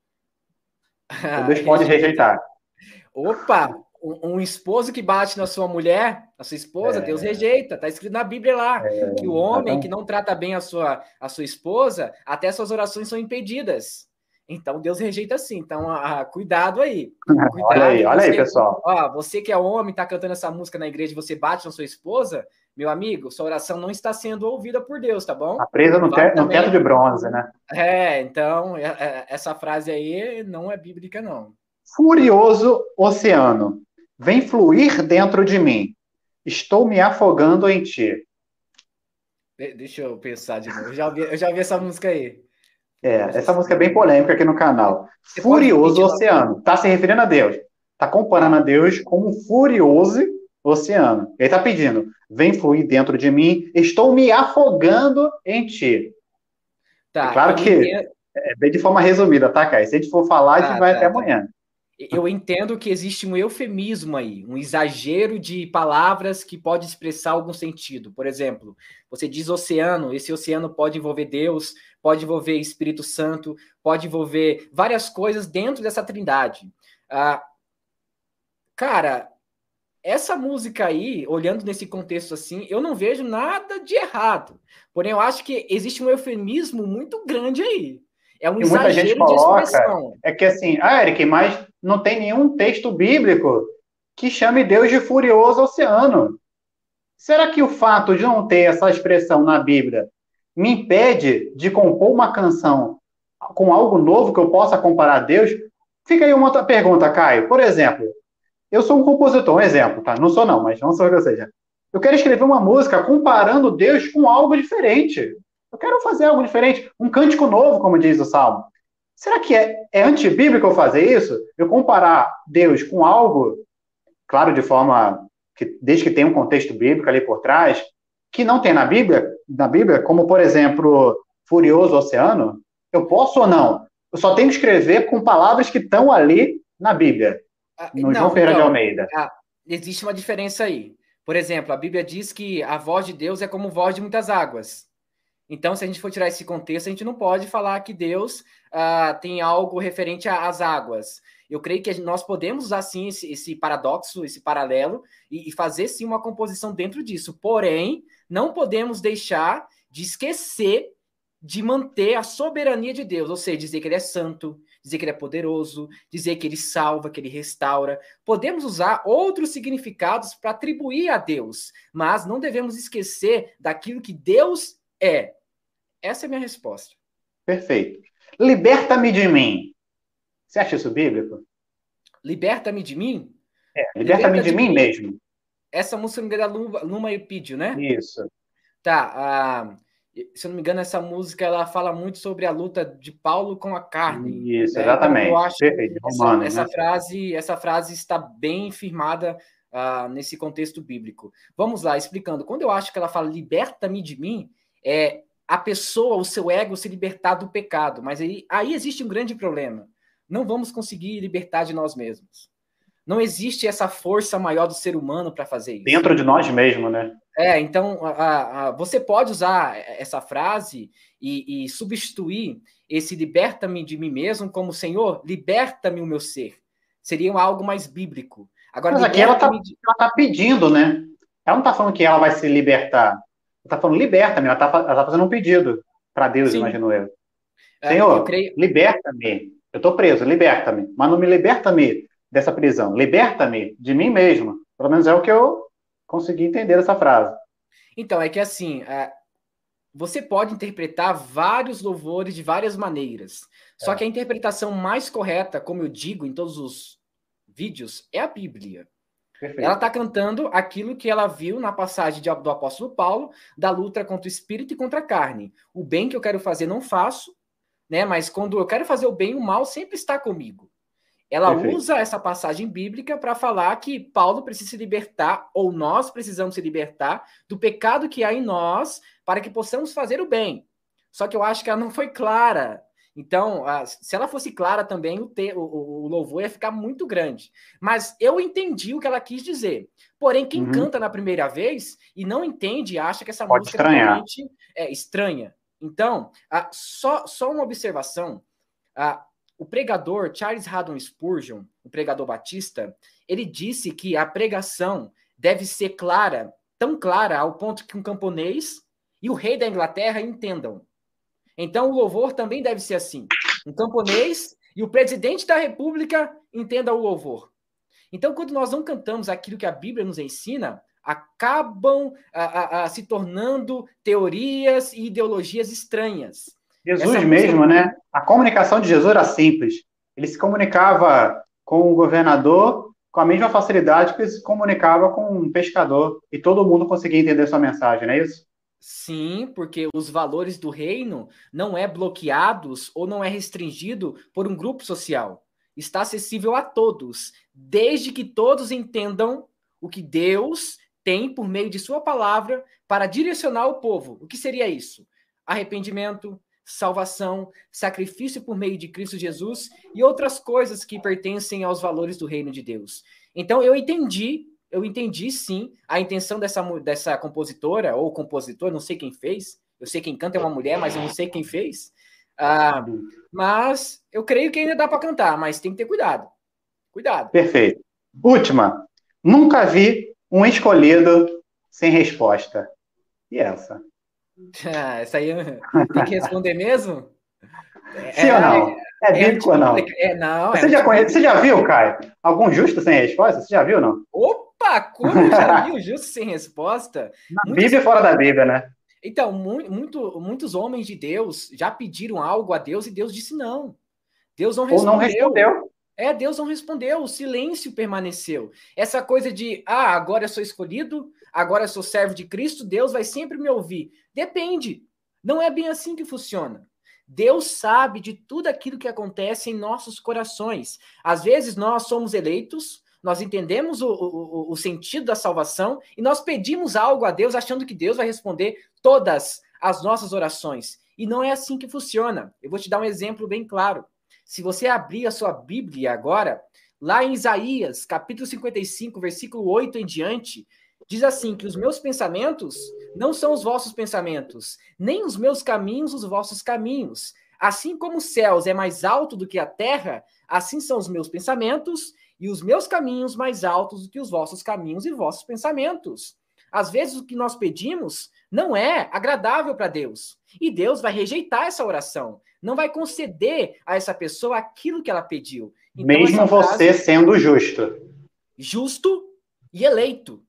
Ou Deus pode Rejeita. rejeitar? Opa, um esposo que bate na sua mulher, na sua esposa, Deus É, rejeita. Está escrito na Bíblia lá que o homem que exatamente. não trata bem a sua esposa, até suas orações são impedidas. Então Deus rejeita sim. Então, cuidado aí. Cuidado. E Olha aí, você, pessoal. você que é homem, está cantando essa música na igreja, você bate na sua esposa, meu amigo, sua oração não está sendo ouvida por Deus, tá Tá bom? presa Vale no teto de também. bronze, né? Então, essa frase aí não é bíblica, não. Furioso oceano, vem fluir dentro de mim. Estou me afogando em ti. Deixa eu pensar de novo. Eu já ouvi essa música aí. Furioso Essa música é bem Oceano. polêmica aqui no canal. Você pode Furioso repetir lá? oceano. Está se referindo a Deus. Está comparando a Tá, Deus como um furioso oceano. Ele está pedindo: vem fluir dentro de mim. Estou me afogando em ti. É tá. claro Eu que entendo. é bem de forma resumida, tá, Caio? Se a gente for falar, a gente vai até Tá. amanhã. Eu entendo que existe um eufemismo aí, um exagero de palavras que pode expressar algum sentido. Por exemplo, você diz oceano, esse oceano pode envolver Deus, pode envolver Espírito Santo, pode envolver várias coisas dentro dessa trindade. Ah, cara, essa música aí, olhando nesse contexto assim, eu não vejo nada de errado. Porém, eu acho que existe um eufemismo muito grande aí. É um E muita gente exagero de coloca, expressão. é que assim, Eric, mas não tem nenhum texto bíblico que chame Deus de furioso oceano. Será que o fato de não ter essa expressão na Bíblia me impede de compor uma canção com algo novo que eu possa comparar a Deus? Fica aí uma outra pergunta, Caio. Por exemplo, eu sou um compositor, um exemplo, tá? Não sou não, mas não sou que eu seja. Eu quero escrever uma música comparando Deus com algo diferente. Eu quero fazer algo diferente, um cântico novo, como diz o Salmo. Será que é antibíblico eu fazer isso? Eu comparar Deus com algo, claro, de forma que, desde que tenha um contexto bíblico ali por trás, que não tem na Bíblia, como por exemplo, Furioso Oceano, eu posso ou não? Eu só tenho que escrever com palavras que estão ali na Bíblia, no João Não, Ferreira de então, Almeida. existe uma diferença aí. Por exemplo, a Bíblia diz que a voz de Deus é como voz de muitas águas. Então, se a gente for tirar esse contexto, a gente não pode falar que Deus tem algo referente às águas. Eu creio que nós podemos usar, sim, esse paradoxo, esse paralelo, e fazer, sim, uma composição dentro disso. Porém, não podemos deixar de esquecer de manter a soberania de Deus, ou seja, dizer que ele é santo, dizer que ele é poderoso, dizer que ele salva, que ele restaura. Podemos usar outros significados para atribuir a Deus, mas não devemos esquecer daquilo que Deus é. Essa é a minha resposta. Perfeito. Liberta-me de mim. Você acha isso bíblico? Liberta-me de mim? Liberta-me Liberta de de mim mim. mesmo. Essa música me engano, é da Luma Epídio, né? Isso. Tá. Se eu não me engano, essa música ela fala muito sobre a luta de Paulo com a carne, Isso, né? Então, eu exatamente. acho que Perfeito. Romanos, né? essa frase está bem firmada nesse contexto bíblico. Vamos lá, explicando. Quando eu acho que ela fala liberta-me de mim, é a pessoa, o seu ego se libertar do pecado. Mas aí existe um grande problema. Não vamos conseguir libertar de nós mesmos. Não existe essa força maior do ser humano para fazer isso. Dentro de nós mesmos, né? Então, você pode usar essa frase e substituir esse liberta-me de mim mesmo como Senhor, liberta-me o meu ser. Seria algo mais bíblico. Agora, Mas aqui ela liberta-me de... tá pedindo, né? Ela não tá falando que ela vai se libertar. Ela tá falando liberta-me. Ela tá fazendo um pedido para Deus, Sim, imagino eu. eu Senhor, creio. liberta-me. Eu tô preso, liberta-me. Mas não me liberta-me dessa prisão. Liberta-me de mim mesmo. Pelo menos é o que eu consegui entender dessa frase. Então, é que assim, você pode interpretar vários louvores de várias maneiras. Só que a interpretação mais correta, como eu digo em todos os vídeos, é a Bíblia. Ela Perfeito. está cantando aquilo que ela viu na passagem do apóstolo Paulo, da luta contra o espírito e contra a carne. O bem que eu quero fazer não faço, né? Mas quando eu quero fazer o bem, o mal sempre está comigo. Ela Perfeito. usa essa passagem bíblica para falar que Paulo precisa se libertar, ou nós precisamos se libertar, do pecado que há em nós, para que possamos fazer o bem. Só que eu acho que ela não foi clara. Então, se ela fosse clara também, o louvor ia ficar muito grande. Mas eu entendi o que ela quis dizer. Porém, quem Uhum. canta na primeira vez e não entende, acha que essa Pode música é estranhar. totalmente estranha. Então, só uma observação. O pregador Charles Haddon Spurgeon, o pregador batista, ele disse que a pregação deve ser clara, tão clara ao ponto que um camponês e o rei da Inglaterra entendam. Então o louvor também deve ser assim. Um camponês e o presidente da República entendam o louvor. Então, quando nós não cantamos aquilo que a Bíblia nos ensina, acabam se tornando teorias e ideologias estranhas. Jesus mesmo, né? A comunicação de Jesus era simples. Ele se comunicava com o governador com a mesma facilidade que ele se comunicava com um pescador. E todo mundo conseguia entender sua mensagem, não é isso? Sim, porque os valores do reino não é bloqueados ou não é restringido por um grupo social. Está acessível a todos, desde que todos entendam o que Deus tem por meio de sua palavra para direcionar o povo. O que seria isso? Arrependimento, salvação, sacrifício por meio de Cristo Jesus e outras coisas que pertencem aos valores do reino de Deus. Então eu entendi sim a intenção dessa compositora ou compositor, não sei quem fez. Eu sei quem canta é uma mulher, mas eu não sei quem fez. Mas eu creio que ainda dá para cantar, mas tem que ter cuidado. Cuidado. Perfeito. Última. Nunca vi um escolhido sem resposta. E essa? Essa aí tem que responder mesmo? Sim ou É, não? É é bíblico ou não? antibíblica. Não, é Você já conhece, antibíblica. você já viu, Caio? Algum justo sem resposta? Você já viu, não? Opa, como eu já vi o Justo Sem Resposta? Na Muitas Bíblia e fora da Bíblia, né? Então, muitos homens de Deus já pediram algo a Deus e Deus disse não. Deus não Ou não respondeu. respondeu. Deus não respondeu, o silêncio permaneceu. Essa coisa de, agora eu sou escolhido, agora eu sou servo de Cristo, Deus vai sempre me ouvir. Depende. Não é bem assim que funciona. Deus sabe de tudo aquilo que acontece em nossos corações. Às vezes nós somos eleitos, nós entendemos o sentido da salvação e nós pedimos algo a Deus achando que Deus vai responder todas as nossas orações. E não é assim que funciona. Eu vou te dar um exemplo bem claro. Se você abrir a sua Bíblia agora, lá em Isaías, capítulo 55, versículo 8 em diante, diz assim, que os meus pensamentos não são os vossos pensamentos, nem os meus caminhos os vossos caminhos. Assim como os céus é mais alto do que a terra, assim são os meus pensamentos e os meus caminhos mais altos do que os vossos caminhos e vossos pensamentos. Às vezes o que nós pedimos não é agradável para Deus. E Deus vai rejeitar essa oração. Não vai conceder a essa pessoa aquilo que ela pediu. Então, essa Mesmo você frase, sendo justo. justo e eleito.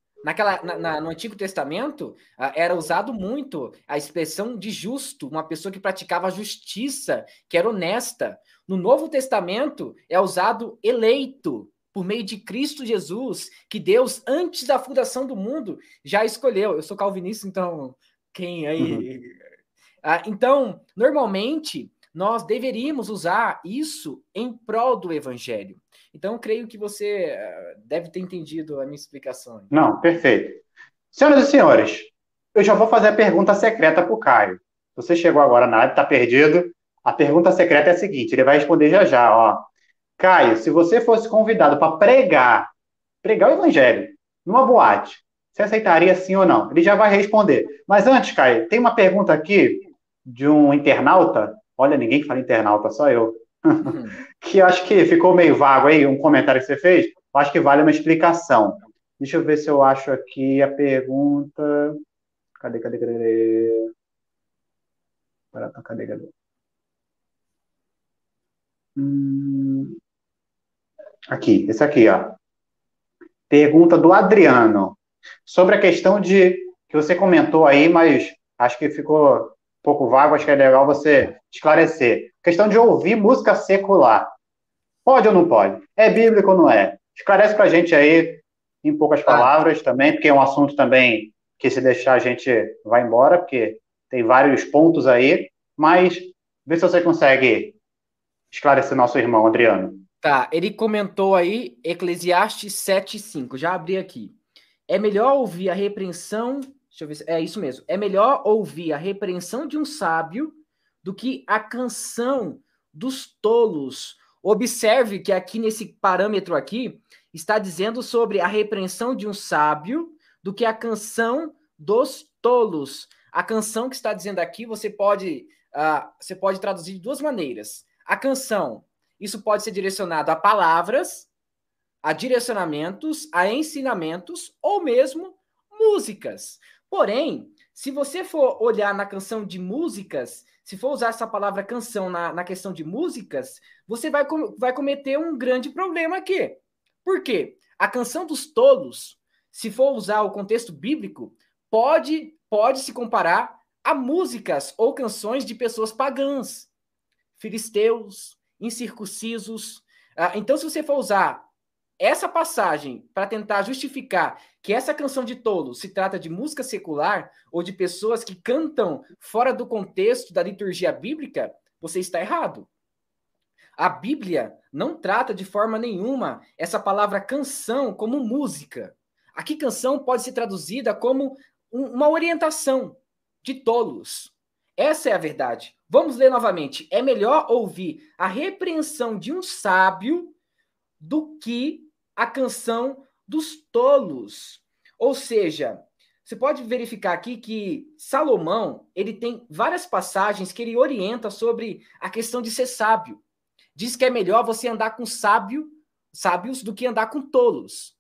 No Antigo Testamento, era usado muito a expressão de justo, uma pessoa que praticava a justiça, que era honesta. No Novo Testamento, é usado eleito, por meio de Cristo Jesus, que Deus, antes da fundação do mundo, já escolheu. Eu sou calvinista, então, quem Uhum. aí. Então, normalmente, nós deveríamos usar isso em prol do evangelho. Então, eu creio que você deve ter entendido a minha explicação. Não, perfeito. Senhoras e senhores, eu já vou fazer a pergunta secreta para o Caio. Você chegou agora na área, está perdido. A pergunta secreta é a seguinte: ele vai responder já já, ó. Caio, se você fosse convidado para pregar o evangelho numa boate, você aceitaria sim ou não? Ele já vai responder. Mas antes, Caio, tem uma pergunta aqui de um internauta. Olha, ninguém que fala internauta, só eu. Que eu acho que ficou meio vago aí, um comentário que você fez. Eu acho que vale uma explicação. Deixa eu ver se eu acho aqui a pergunta. Cadê? Cadê? Hum, Aqui, esse aqui, ó. Pergunta do Adriano. Sobre a questão de que você comentou aí, mas acho que ficou um pouco vago, acho que é legal você esclarecer. Questão de ouvir música secular. Pode ou não pode? É bíblico ou não é? Esclarece pra gente aí, em poucas Tá. palavras também, porque é um assunto também que se deixar a gente vai embora, porque tem vários pontos aí, mas vê se você consegue esclarecer nosso irmão Adriano. Tá, ele comentou aí Eclesiastes 7:5. Já abri aqui. É melhor ouvir a repreensão. Deixa eu ver se é isso mesmo. É melhor ouvir a repreensão de um sábio do que a canção dos tolos. Observe que aqui nesse parâmetro aqui está dizendo sobre a repreensão de um sábio do que a canção dos tolos. A canção que está dizendo aqui você pode traduzir de duas maneiras. A canção, isso pode ser direcionado a palavras, a direcionamentos, a ensinamentos ou mesmo músicas. Porém, se você for olhar na canção de músicas, se for usar essa palavra canção na questão de músicas, você vai cometer um grande problema aqui. Por quê? A canção dos tolos, se for usar o contexto bíblico, pode se comparar a músicas ou canções de pessoas pagãs, filisteus, incircuncisos. Então, se você for usar essa passagem para tentar justificar que essa canção de tolo se trata de música secular ou de pessoas que cantam fora do contexto da liturgia bíblica, você está errado. A Bíblia não trata de forma nenhuma essa palavra canção como música. Aqui, canção pode ser traduzida como uma orientação de tolos. Essa é a verdade. Vamos ler novamente. É melhor ouvir a repreensão de um sábio do que a canção dos tolos. Ou seja, você pode verificar aqui que Salomão, ele tem várias passagens que ele orienta sobre a questão de ser sábio. Diz que é melhor você andar com sábios do que andar com tolos.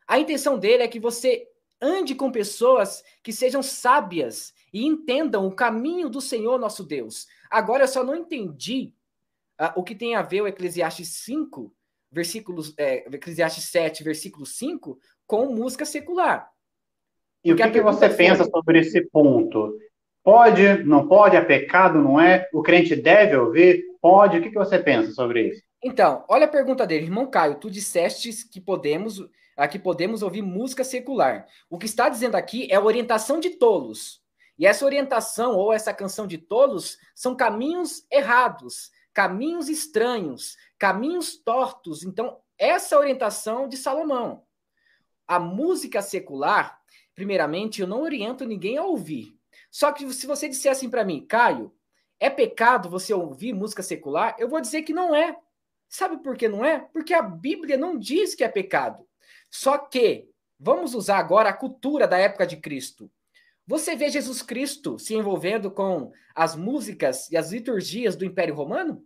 A intenção dele é que você ande com pessoas que sejam sábias e entendam o caminho do Senhor nosso Deus. Agora, eu só não entendi o que tem a ver o Eclesiastes 5, Eclesiastes 7, versículo 5, com música secular. E o que você pensa sobre esse ponto? Pode, não pode, é pecado, não é? O crente deve ouvir? Pode? O que você pensa sobre isso? Então, olha a pergunta dele. Irmão Caio, tu disseste que podemos ouvir música secular. O que está dizendo aqui é orientação de tolos. E essa orientação ou essa canção de tolos são caminhos errados, caminhos estranhos, caminhos tortos. Então, essa é a orientação de Salomão. A música secular, primeiramente, eu não oriento ninguém a ouvir. Só que se você disser assim para mim, Caio, é pecado você ouvir música secular? Eu vou dizer que não é. Sabe por que não é? Porque a Bíblia não diz que é pecado. Só que, vamos usar agora a cultura da época de Cristo. Você vê Jesus Cristo se envolvendo com as músicas e as liturgias do Império Romano?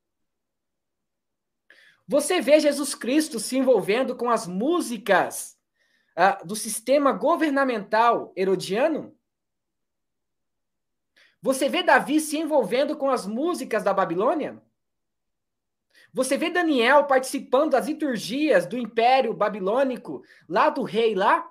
Você vê Jesus Cristo se envolvendo com as músicas do sistema governamental herodiano? Você vê Davi se envolvendo com as músicas da Babilônia? Você vê Daniel participando das liturgias do Império Babilônico, lá do rei lá?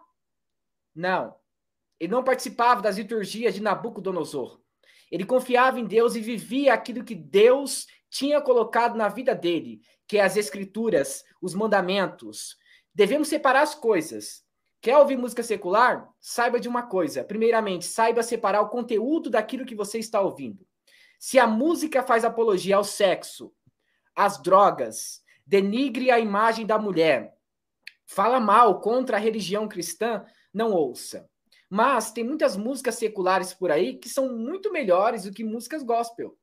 Não. Ele não participava das liturgias de Nabucodonosor. Ele confiava em Deus e vivia aquilo que Deus tinha colocado na vida dele, que é as escrituras, os mandamentos. Devemos separar as coisas. Quer ouvir música secular? Saiba de uma coisa. Primeiramente, saiba separar o conteúdo daquilo que você está ouvindo. Se a música faz apologia ao sexo, às drogas, denigre a imagem da mulher, fala mal contra a religião cristã, não ouça. Mas tem muitas músicas seculares por aí que são muito melhores do que músicas gospel.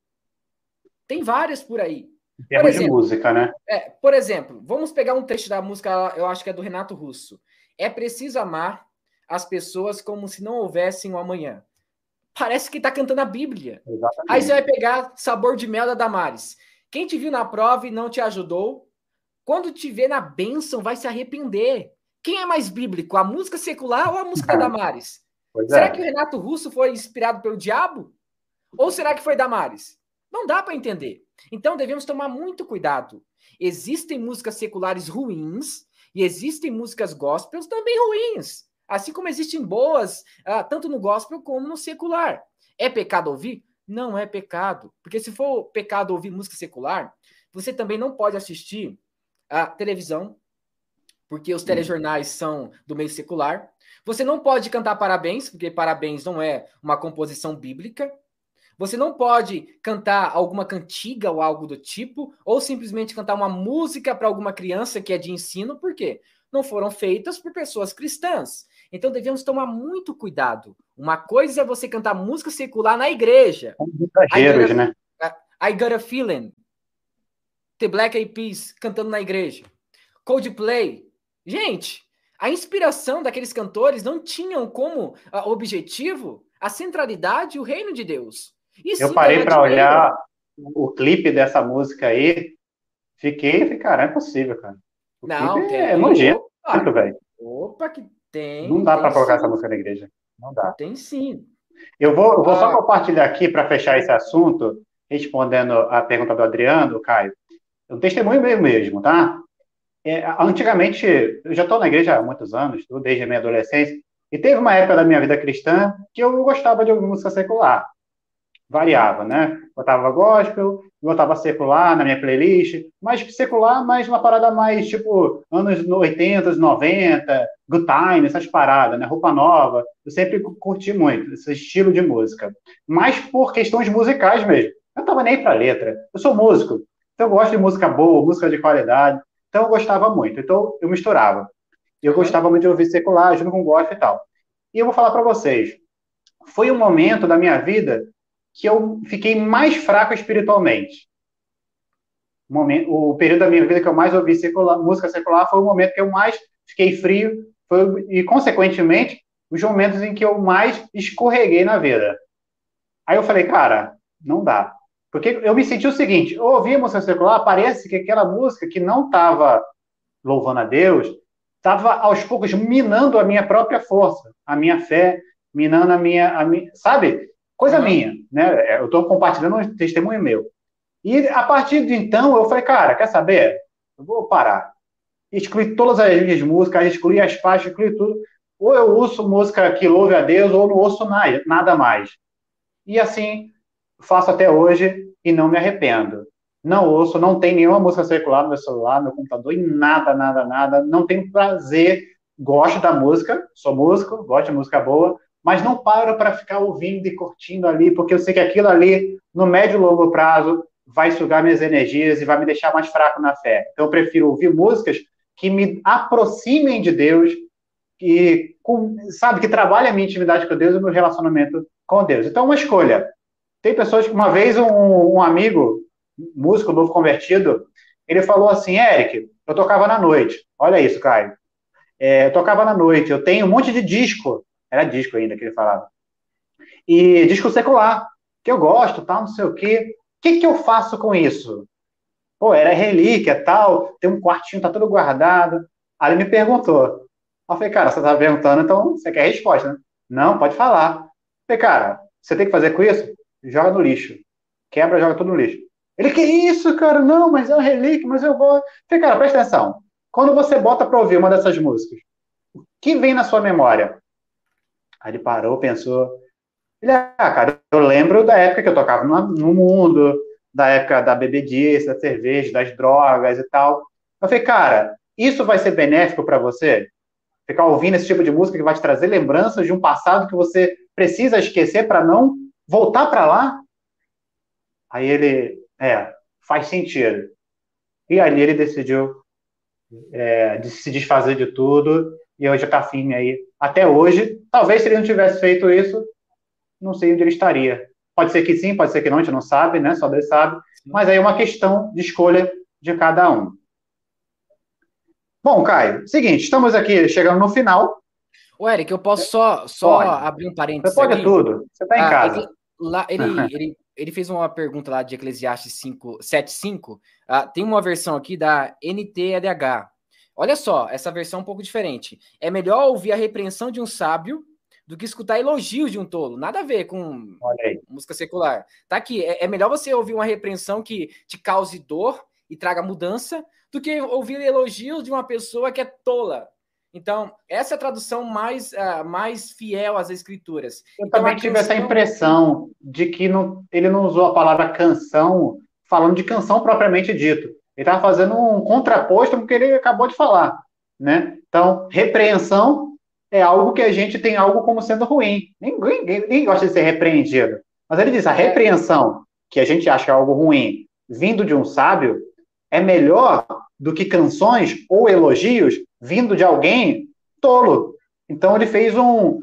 Tem várias por aí. Em termos de música, né? Por exemplo, vamos pegar um trecho da música, eu acho que é do Renato Russo. É preciso amar as pessoas como se não houvessem um amanhã. Parece que está cantando a Bíblia. Exatamente. Aí você vai pegar Sabor de Mel da Damares. Quem te viu na prova e não te ajudou, quando te vê na bênção, vai se arrepender. Quem é mais bíblico, a música secular ou a música da Damares? Será que o Renato Russo foi inspirado pelo diabo? Ou será que foi Damares? Não dá para entender. Então devemos tomar muito cuidado. Existem músicas seculares ruins e existem músicas gospels também ruins. Assim como existem boas, tanto no gospel como no secular. É pecado ouvir? Não é pecado. Porque se for pecado ouvir música secular, você também não pode assistir a televisão, porque os telejornais são do meio secular. Você não pode cantar parabéns, porque parabéns não é uma composição bíblica. Você não pode cantar alguma cantiga ou algo do tipo, ou simplesmente cantar uma música para alguma criança que é de ensino, por quê? Não foram feitas por pessoas cristãs. Então devemos tomar muito cuidado. Uma coisa é você cantar música secular na igreja. Exageros, né? I Got a Feeling. The Black Eyed Peas cantando na igreja. Coldplay. Gente, a inspiração daqueles cantores não tinham como objetivo a centralidade e o reino de Deus. Eu parei para olhar o clipe dessa música aí, cara, é impossível, cara. O clipe é nojento, velho. Opa, que tem. Não dá para colocar essa música na igreja. Não dá. Tem sim. Eu vou só compartilhar aqui para fechar esse assunto, respondendo a pergunta do Adriano, Caio. Um testemunho mesmo, tá? Antigamente, eu já estou na igreja há muitos anos, desde a minha adolescência, e teve uma época da minha vida cristã que eu gostava de ouvir música secular. Variava, né? Botava gospel, botava secular na minha playlist, mas secular, mas uma parada mais, tipo, anos 80, 90, Good Time, essas paradas, né? Roupa Nova. Eu sempre curti muito esse estilo de música. Mas por questões musicais mesmo. Eu não tava nem aí pra letra. Eu sou músico, então eu gosto de música boa, música de qualidade. Então eu gostava muito. Então eu misturava. Eu gostava muito de ouvir secular, junto com gospel e tal. E eu vou falar para vocês. Foi um momento da minha vida que eu fiquei mais fraco espiritualmente. O período da minha vida que eu mais ouvi música secular foi o momento que eu mais fiquei frio e, consequentemente, os momentos em que eu mais escorreguei na vida. Aí eu falei, cara, não dá. Porque eu me senti o seguinte, eu ouvia música secular, parece que aquela música que não estava louvando a Deus, estava aos poucos minando a minha própria força, a minha fé, minando sabe? Coisa minha, né? Eu estou compartilhando um testemunho meu. E a partir de então, eu falei, cara, quer saber? Eu vou parar. Excluí todas as minhas músicas, excluí as faixas, excluí tudo. Ou eu ouço música que louve a Deus, ou não ouço nada mais. E assim, faço até hoje e não me arrependo. Não ouço, não tem nenhuma música secular no meu celular, no meu computador, e nada, nada, nada. Não tenho prazer. Gosto da música, sou músico, gosto de música boa, mas não paro para ficar ouvindo e curtindo ali, porque eu sei que aquilo ali, no médio e longo prazo, vai sugar minhas energias e vai me deixar mais fraco na fé. Então, eu prefiro ouvir músicas que me aproximem de Deus, sabe, que trabalhem a minha intimidade com Deus e o meu relacionamento com Deus. Então, é uma escolha. Tem pessoas que uma vez um amigo, músico novo convertido, ele falou assim, Eric, eu tocava na noite. Olha isso, Caio. Eu tocava na noite, eu tenho um monte de disco. Era disco ainda que ele falava. E disco secular, que eu gosto, tal, não sei o quê. O que que eu faço com isso? Pô, era relíquia, tal, tem um quartinho, tá tudo guardado. Aí ele me perguntou. Eu falei, cara, você tá perguntando, então você quer a resposta, né? Não, pode falar. Eu falei, cara, você tem que fazer com isso? Joga no lixo. Quebra, joga tudo no lixo. Ele, que isso, cara? Não, mas é uma relíquia, mas eu gosto. Eu falei, cara, presta atenção. Quando você bota pra ouvir uma dessas músicas, o que vem na sua memória? Aí ele parou, pensou. Ele, cara, eu lembro da época que eu tocava no mundo, da época da bebedice, da cerveja, das drogas e tal. Eu falei, cara, isso vai ser benéfico para você? Ficar ouvindo esse tipo de música que vai te trazer lembranças de um passado que você precisa esquecer para não voltar para lá? Aí ele, faz sentido. E ali ele decidiu de se desfazer de tudo e hoje está firme aí. Até hoje, talvez se ele não tivesse feito isso, não sei onde ele estaria. Pode ser que sim, pode ser que não, a gente não sabe, né? Só Deus sabe. Mas aí é uma questão de escolha de cada um. Bom, Caio, seguinte, estamos aqui chegando no final. Ô, Eric, eu posso só Pode. abrir um Você parênteses pode aqui? tudo. Você está em casa. Lá, ele fez uma pergunta lá de Eclesiastes 7:5. Tem uma versão aqui da NTLH. Olha só, essa versão é um pouco diferente. É melhor ouvir a repreensão de um sábio do que escutar elogios de um tolo. Nada a ver com música secular. Tá aqui. É melhor você ouvir uma repreensão que te cause dor e traga mudança do que ouvir elogios de uma pessoa que é tola. Então, essa é a tradução mais fiel às escrituras. Eu Então, também tive essa impressão de que ele não usou a palavra canção, falando de canção propriamente dito. Ele estava fazendo um contraposto com o que ele acabou de falar, né? Então, repreensão é algo que a gente tem algo como sendo ruim. Ninguém gosta de ser repreendido. Mas ele diz, a repreensão, que a gente acha algo ruim, vindo de um sábio, é melhor do que canções ou elogios vindo de alguém tolo. Então, ele fez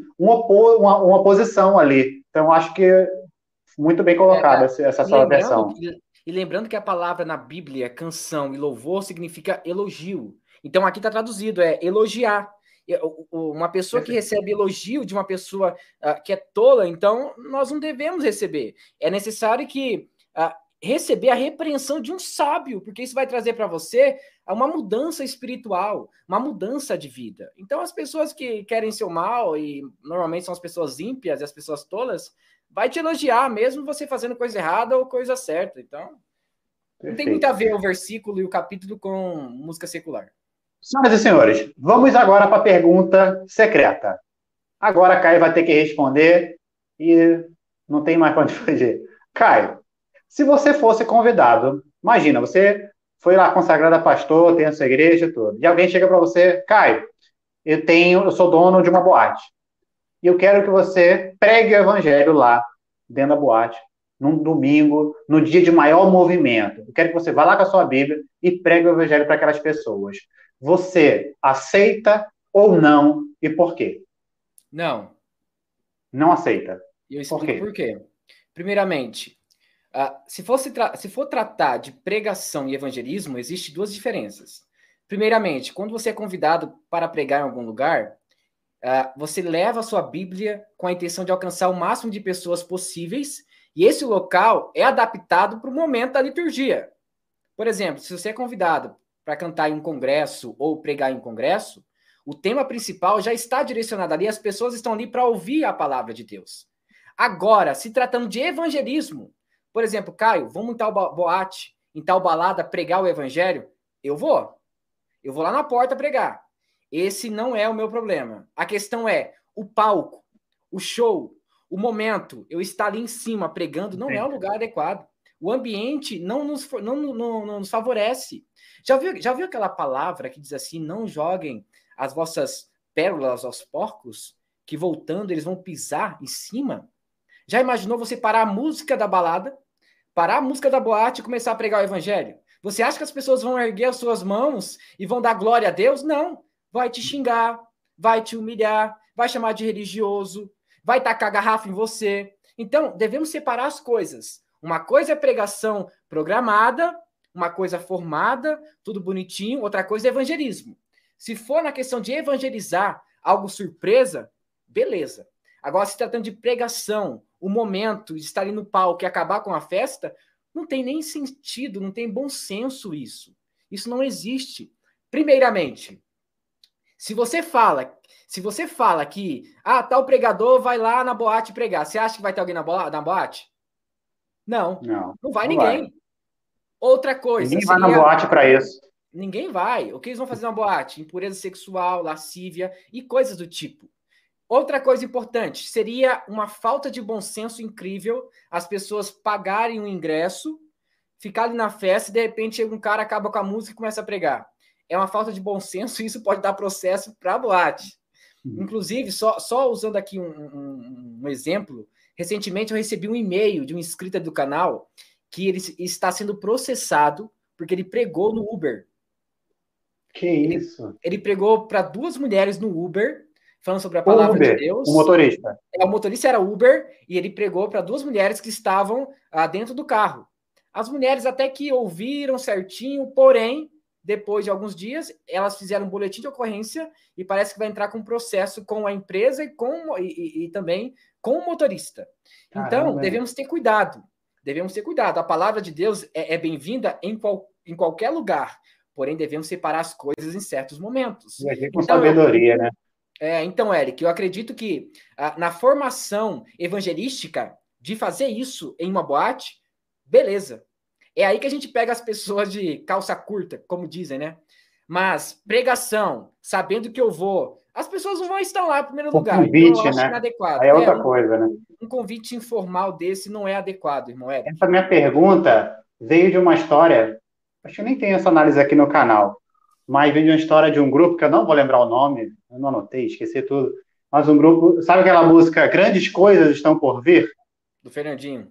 uma oposição ali. Então, acho que muito bem colocada essa sua versão. E lembrando que a palavra na Bíblia, canção e louvor, significa elogio. Então, aqui está traduzido, é elogiar. Uma pessoa que recebe elogio de uma pessoa que é tola, então nós não devemos receber. É necessário que receber a repreensão de um sábio, porque isso vai trazer para você uma mudança espiritual, uma mudança de vida. Então, as pessoas que querem seu mal, e normalmente são as pessoas ímpias e as pessoas tolas, vai te elogiar, mesmo você fazendo coisa errada ou coisa certa. Então, não tem muito a ver o versículo e o capítulo com música secular. Senhoras e senhores, vamos agora para a pergunta secreta. Agora a Caio vai ter que responder e não tem mais para onde fugir. Caio, se você fosse convidado, imagina, você foi lá consagrado a pastor, tem a sua igreja e tudo, e alguém chega para você, Caio, eu sou dono de uma boate, e eu quero que você pregue o evangelho lá, dentro da boate, num domingo, no dia de maior movimento. Eu quero que você vá lá com a sua Bíblia e pregue o evangelho para aquelas pessoas. Você aceita ou não, e por quê? Não. Não aceita. E eu explico por quê. Primeiramente, se for tratar de pregação e evangelismo, existem duas diferenças. Primeiramente, quando você é convidado para pregar em algum lugar, você leva a sua Bíblia com a intenção de alcançar o máximo de pessoas possíveis, e esse local é adaptado para o momento da liturgia. Por exemplo, se você é convidado para cantar em um congresso ou pregar em um congresso, O tema principal já está direcionado ali, as pessoas estão ali para ouvir a palavra de Deus. Agora, se tratando de evangelismo, por exemplo, Caio, vamos em tal boate, em tal balada, pregar o evangelho? Eu vou. Eu vou lá na porta pregar. Esse não é o meu problema. A questão é o palco, o show, o momento, eu estar ali em cima pregando não é o lugar adequado. O ambiente não nos favorece. Já viu aquela palavra que diz assim, não joguem as vossas pérolas aos porcos, que voltando eles vão pisar em cima? Já imaginou você parar a música da balada, parar a música da boate e começar a pregar o evangelho? Você acha que as pessoas vão erguer as suas mãos e vão dar glória a Deus? Não. Vai te xingar, vai te humilhar, vai chamar de religioso, vai tacar garrafa em você. Então, devemos separar as coisas. Uma coisa é pregação programada, uma coisa formada, tudo bonitinho, outra coisa é evangelismo. Se for na questão de evangelizar algo surpresa, beleza. Agora, se tratando de pregação, o momento de estar ali no palco e acabar com a festa, não tem nem sentido, não tem bom senso isso. Isso não existe. Primeiramente, se você fala que tal pregador vai lá na boate pregar, você acha que vai ter alguém na boate? Não vai ninguém. Vai. Outra coisa. Ninguém vai na boate para isso. Ninguém vai. O que eles vão fazer na boate? Impureza sexual, lascívia e coisas do tipo. Outra coisa importante, seria uma falta de bom senso incrível as pessoas pagarem um ingresso, ficarem na festa e de repente chega um cara, acaba com a música e começa a pregar. É uma falta de bom senso e isso pode dar processo para a boate. Inclusive, só usando aqui um exemplo, recentemente eu recebi um e-mail de um inscrito do canal que ele está sendo processado porque ele pregou no Uber. Que isso? Ele pregou para 2 mulheres no Uber, falando sobre a palavra Uber, de Deus. O motorista. O motorista era Uber e ele pregou para 2 mulheres que estavam dentro do carro. As mulheres até que ouviram certinho, porém, depois de alguns dias, elas fizeram um boletim de ocorrência e parece que vai entrar com um processo com a empresa e também com o motorista. Caramba. Então, devemos ter cuidado. Devemos ter cuidado. A palavra de Deus é bem-vinda em qualquer lugar, porém devemos separar as coisas em certos momentos. E aqui com sabedoria, né? Então, Eric, eu acredito que na formação evangelística de fazer isso em uma boate, beleza. É aí que a gente pega as pessoas de calça curta, como dizem, né? Mas pregação, sabendo que eu vou, as pessoas não vão estar lá em primeiro lugar. Convite, então eu acho né? inadequado. Aí é outra coisa, né? Um convite informal desse não é adequado, irmão Eric. Essa minha pergunta veio de uma história, acho que eu nem tenho essa análise aqui no canal, mas veio de uma história de um grupo, que eu não vou lembrar o nome, eu não anotei, esqueci tudo, mas um grupo, sabe aquela música Grandes Coisas Estão Por Vir? Do Fernandinho.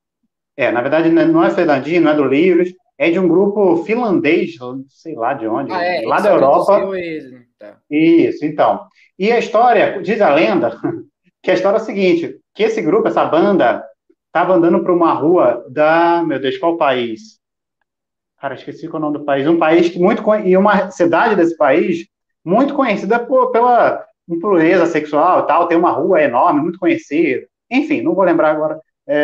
Na verdade não é Fernandinho, não é do Livros, é de um grupo finlandês, sei lá de onde, lá da Europa. Tá. Isso, então. E a história, diz a lenda, que a história é a seguinte, que esse grupo, essa banda, estava andando por uma rua meu Deus, qual país? Cara, esqueci qual é o nome do país. Um país que e uma cidade desse país muito conhecida pela impureza sexual e tal, tem uma rua enorme, muito conhecida. Enfim, não vou lembrar agora,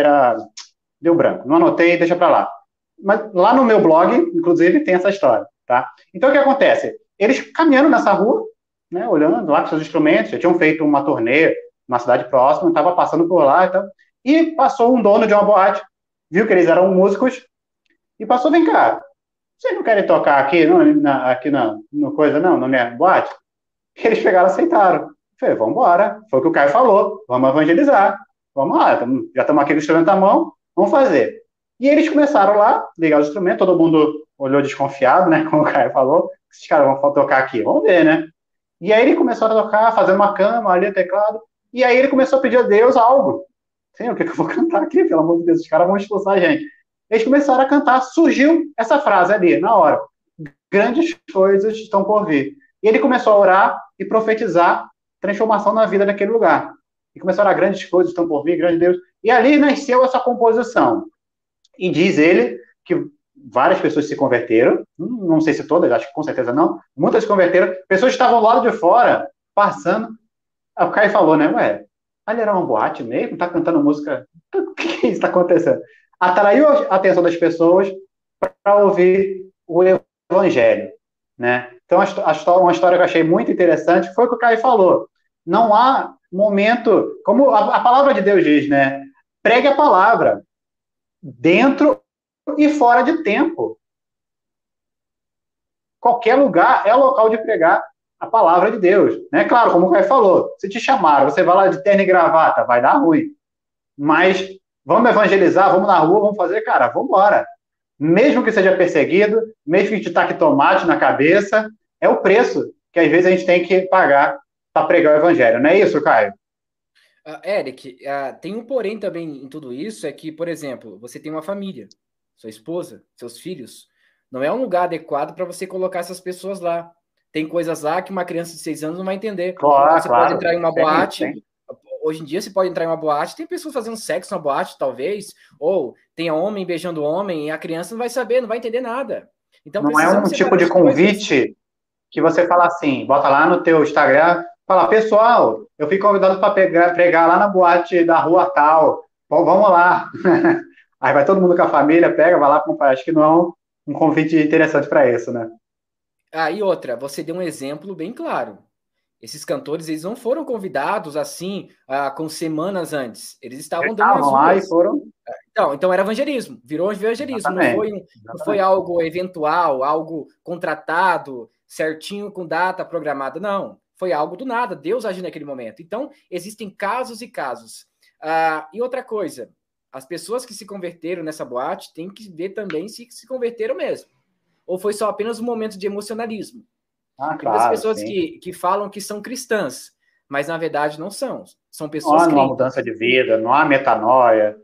deu branco, não anotei, deixa pra lá. Mas lá no meu blog, inclusive, tem essa história, tá? Então, o que acontece? Eles caminhando nessa rua, né, olhando lá com seus instrumentos, já tinham feito uma turnê numa cidade próxima, estava passando por lá e tal, e passou um dono de uma boate, viu que eles eram músicos, e passou, vem cá, vocês não querem tocar aqui, no coisa, não, na minha boate? Eles pegaram e aceitaram. Falei, vamos embora, foi o que o Caio falou, vamos evangelizar, vamos lá, já estamos aqui com o instrumento na mão, vamos fazer. E eles começaram lá, ligar os instrumentos, todo mundo olhou desconfiado, né, como o Caio falou, esses caras vão tocar aqui, vamos ver, né? E aí ele começou a tocar, fazer uma cama ali, teclado, e aí ele começou a pedir a Deus algo. Senhor, o que eu vou cantar aqui? Pelo amor de Deus, os caras vão expulsar a gente. Eles começaram a cantar, surgiu essa frase ali, na hora. Grandes coisas estão por vir. E ele começou a orar e profetizar transformação na vida daquele lugar. E começou a orar, grandes coisas estão por vir, grande Deus. E ali nasceu essa composição. E diz ele que várias pessoas se converteram, não sei se todas, acho que com certeza não, muitas se converteram, pessoas estavam do lado de fora, passando. Aí o Caio falou, né, ali era uma boate mesmo, tá cantando música, o que está acontecendo? Atraiu a atenção das pessoas para ouvir o evangelho, né? Então, uma história que eu achei muito interessante foi o que o Caio falou. Não há momento, como a palavra de Deus diz, né? Pregue a palavra dentro e fora de tempo. Qualquer lugar é local de pregar a palavra de Deus. Né? Claro, como o Caio falou, se te chamaram, você vai lá de terno e gravata, vai dar ruim. Mas vamos evangelizar, vamos na rua, vamos fazer, cara, vamos embora. Mesmo que seja perseguido, mesmo que te taque tomate na cabeça, é o preço que às vezes a gente tem que pagar para pregar o evangelho. Não é isso, Caio? Eric, tem um porém também em tudo isso, é que, por exemplo, você tem uma família, sua esposa, seus filhos, não é um lugar adequado para você colocar essas pessoas lá. Tem coisas lá que uma criança de 6 anos não vai entender. Claro, Você pode claro. entrar em uma boate, Tem. hoje em dia você pode entrar em uma boate, tem pessoas fazendo sexo na boate, talvez, ou tenha homem beijando homem, e a criança não vai saber, não vai entender nada. Então Não é um precisamos tipo separar de as coisas. convite que você fala assim, bota lá no teu Instagram, fala, pessoal, eu fui convidado para pregar lá na boate da rua tal. Pô, vamos lá. Aí vai todo mundo com a família, pega, vai lá comprar. Acho que não é um convite interessante para isso, né? E outra, você deu um exemplo bem claro. Esses cantores, eles não foram convidados assim, com semanas antes. Eles Já estavam dando nas estavam lá e ruas. foram. Então era evangelismo, virou evangelismo. Não foi, Exatamente. não foi Exatamente. algo eventual, algo contratado, certinho com data programada. Não, foi algo do nada. Deus agiu naquele momento. Então, existem casos e casos. E outra coisa, as pessoas que se converteram nessa boate têm que ver também se converteram mesmo. Ou foi só apenas um momento de emocionalismo. Ah, Tem muitas claro, pessoas sim. que falam que são cristãs, mas na verdade não são. São Não pessoas há uma crentes. mudança de vida, não há metanoia.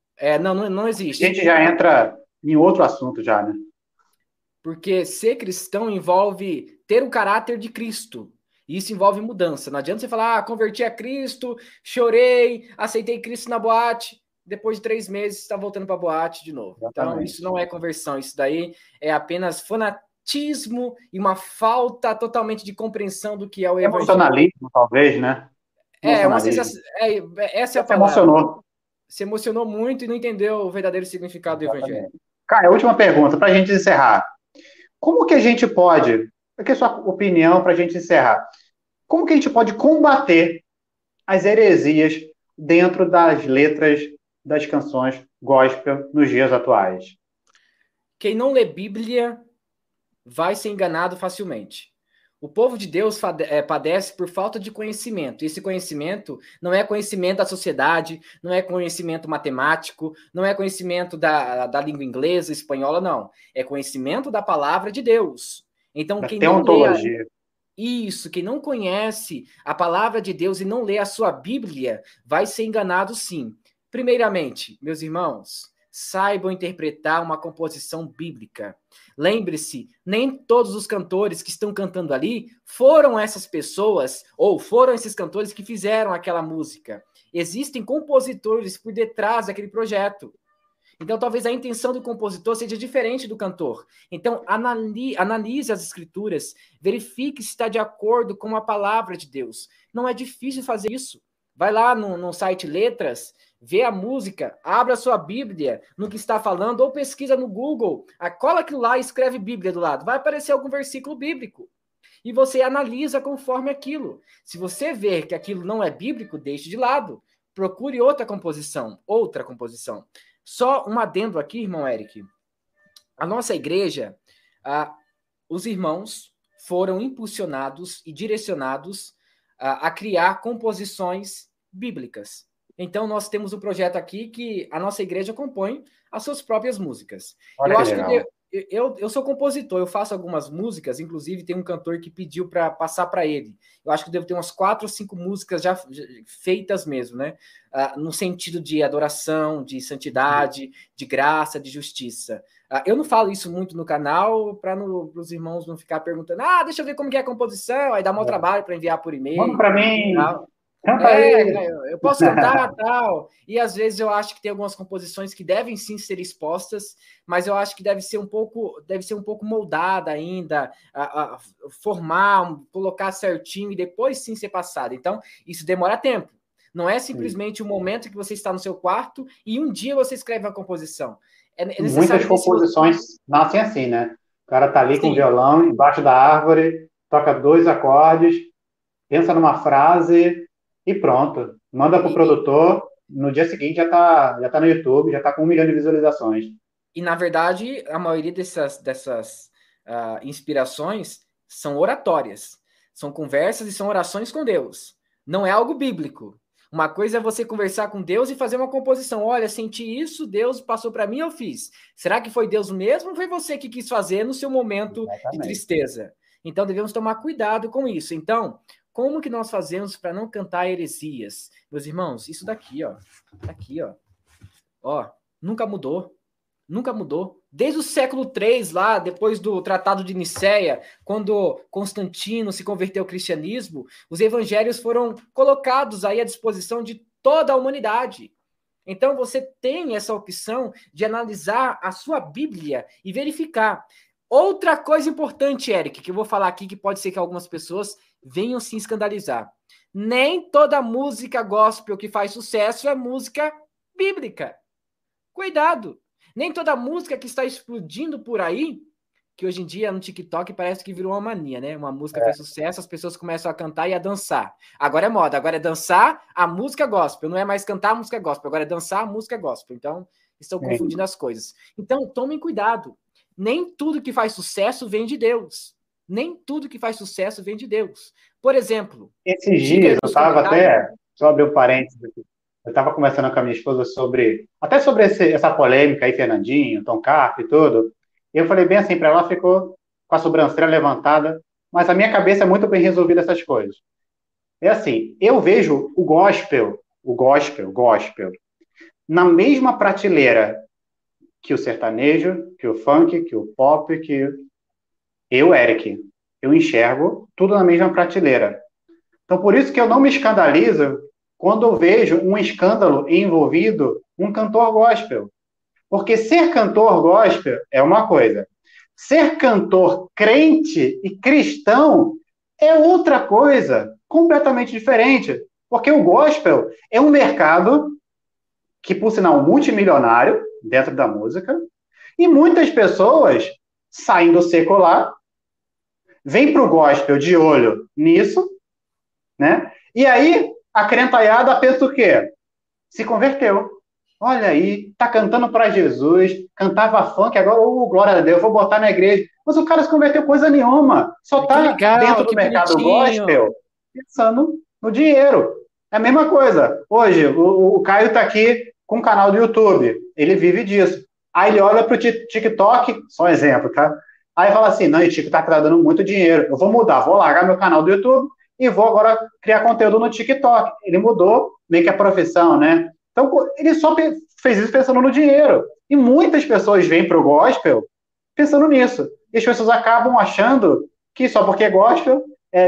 Não A existe. gente já entra em outro assunto já, né? Porque ser cristão envolve ter o caráter de Cristo. E isso envolve mudança. Não adianta você falar, converti a Cristo, chorei, aceitei Cristo na boate. Depois de 3 meses, está voltando para a boate de novo. Então, isso Exatamente. não é conversão. Isso daí é apenas fanatismo e uma falta totalmente de compreensão do que é o evangelho. Emocionalismo, talvez, né? Uma Emocionalismo. sensação. Essa é Já a se palavra. emocionou. Se emocionou muito e não entendeu o verdadeiro significado do evangelho. Exatamente. Cara, a última pergunta, para a gente encerrar. Como que a gente pode, aqui é a sua opinião para a gente encerrar, como que a gente pode combater as heresias dentro das letras das canções gospel nos dias atuais? Quem não lê Bíblia vai ser enganado facilmente. O povo de Deus padece por falta de conhecimento. E esse conhecimento não é conhecimento da sociedade, não é conhecimento matemático, não é conhecimento da língua inglesa, espanhola, não. É conhecimento da palavra de Deus. Então, Da quem não lê teontologia. isso, quem não conhece a palavra de Deus e não lê a sua Bíblia, vai ser enganado sim. Primeiramente, meus irmãos, saibam interpretar uma composição bíblica. Lembre-se, nem todos os cantores que estão cantando ali foram essas pessoas ou foram esses cantores que fizeram aquela música. Existem compositores por detrás daquele projeto. Então, talvez a intenção do compositor seja diferente do cantor. Então, analise as escrituras, verifique se está de acordo com a palavra de Deus. Não é difícil fazer isso. Vai lá no site Letras, vê a música, abra a sua Bíblia no que está falando, ou pesquisa no Google, cola aquilo lá e escreve Bíblia do lado. Vai aparecer algum versículo bíblico. E você analisa conforme aquilo. Se você ver que aquilo não é bíblico, deixe de lado. Procure outra composição. Só um adendo aqui, irmão Eric. A nossa igreja, os irmãos foram impulsionados e direcionados a criar composições bíblicas. Então, nós temos um projeto aqui que a nossa igreja compõe as suas próprias músicas. Olha Eu que acho que legal. eu sou compositor, eu faço algumas músicas, inclusive tem um cantor que pediu para passar para ele. Eu acho que eu devo ter umas 4 ou 5 músicas já feitas mesmo, né? No sentido de adoração, de santidade, de graça, de justiça. Eu não falo isso muito no canal para os irmãos não ficar perguntando, deixa eu ver como que é a composição, aí dá mau trabalho para enviar por Manda e-mail. para mim, Tal. canta aí. Eu posso cantar, tal. E às vezes eu acho que tem algumas composições que devem sim ser expostas, mas eu acho que deve ser um pouco moldada ainda, formar, colocar certinho e depois sim ser passada. Então, isso demora tempo. Não é simplesmente um momento que você está no seu quarto e um dia você escreve uma composição. É Muitas necessário ver se você... composições nascem assim, né? O cara tá ali com o Sim. violão, embaixo da árvore, toca 2 acordes, pensa numa frase e pronto. Manda pro E, produtor, no dia seguinte já tá no YouTube, já tá com 1 milhão de visualizações. na verdade, a maioria dessas inspirações são oratórias, são conversas e são orações com Deus. Não é algo bíblico. Uma coisa é você conversar com Deus e fazer uma composição. Olha, senti isso, Deus passou para mim, eu fiz. Será que foi Deus mesmo ou foi você que quis fazer no seu momento de Exatamente. tristeza? Então devemos tomar cuidado com isso. Então, como que nós fazemos para não cantar heresias? Meus irmãos, isso daqui, ó, ó, nunca mudou. Nunca mudou. Desde o século III, lá, depois do Tratado de Nicéia, quando Constantino se converteu ao cristianismo, os evangelhos foram colocados aí à disposição de toda a humanidade. Então você tem essa opção de analisar a sua Bíblia e verificar. Outra coisa importante, Eric, que eu vou falar aqui, que pode ser que algumas pessoas venham se escandalizar. Nem toda música gospel que faz sucesso é música bíblica. Cuidado! Nem toda música que está explodindo por aí, que hoje em dia no TikTok parece que virou uma mania, né? Uma música fez sucesso, as pessoas começam a cantar e a dançar. Agora é moda, agora é dançar a música gospel, não é mais cantar a música gospel, agora é dançar a música gospel. Então, estão confundindo as coisas. Então, tomem cuidado. Nem tudo que faz sucesso vem de Deus. Nem tudo que faz sucesso vem de Deus. Por exemplo, Esses diga aí dias eu nos estava comentários. até, só abrir um parênteses aqui, eu estava conversando com a minha esposa até sobre essa polêmica aí, Fernandinho, Tom Carpe e tudo, e eu falei bem assim para ela, ela ficou com a sobrancelha levantada, mas a minha cabeça é muito bem resolvida essas coisas. É assim, eu vejo o gospel, na mesma prateleira que o sertanejo, que o funk, que o pop, que eu, Eric, eu enxergo tudo na mesma prateleira. Então, por isso que eu não me escandalizo quando eu vejo um escândalo envolvido um cantor gospel. Porque ser cantor gospel é uma coisa. Ser cantor crente e cristão é outra coisa, completamente diferente. Porque o gospel é um mercado que, por sinal, multimilionário dentro da música, e muitas pessoas saem do secular, vêm para o gospel de olho nisso, né? E aí a crentaiada pensa o quê? Se converteu. Olha aí, tá cantando para Jesus, cantava funk, agora, glória a Deus, vou botar na igreja. Mas o cara se converteu coisa nenhuma. Só Que tá dentro legal, do que mercado bonitinho. gospel pensando no dinheiro. É a mesma coisa. Hoje, o Caio tá aqui com um canal do YouTube. Ele vive disso. Aí ele olha pro TikTok, só um exemplo, tá? Aí fala assim, não, o TikTok tá dando muito dinheiro. Eu vou mudar, vou largar meu canal do YouTube e vou agora criar conteúdo no TikTok. Ele mudou meio que a profissão, né? Então, ele só fez isso pensando no dinheiro. E muitas pessoas vêm para o gospel pensando nisso. E as pessoas acabam achando que só porque é gospel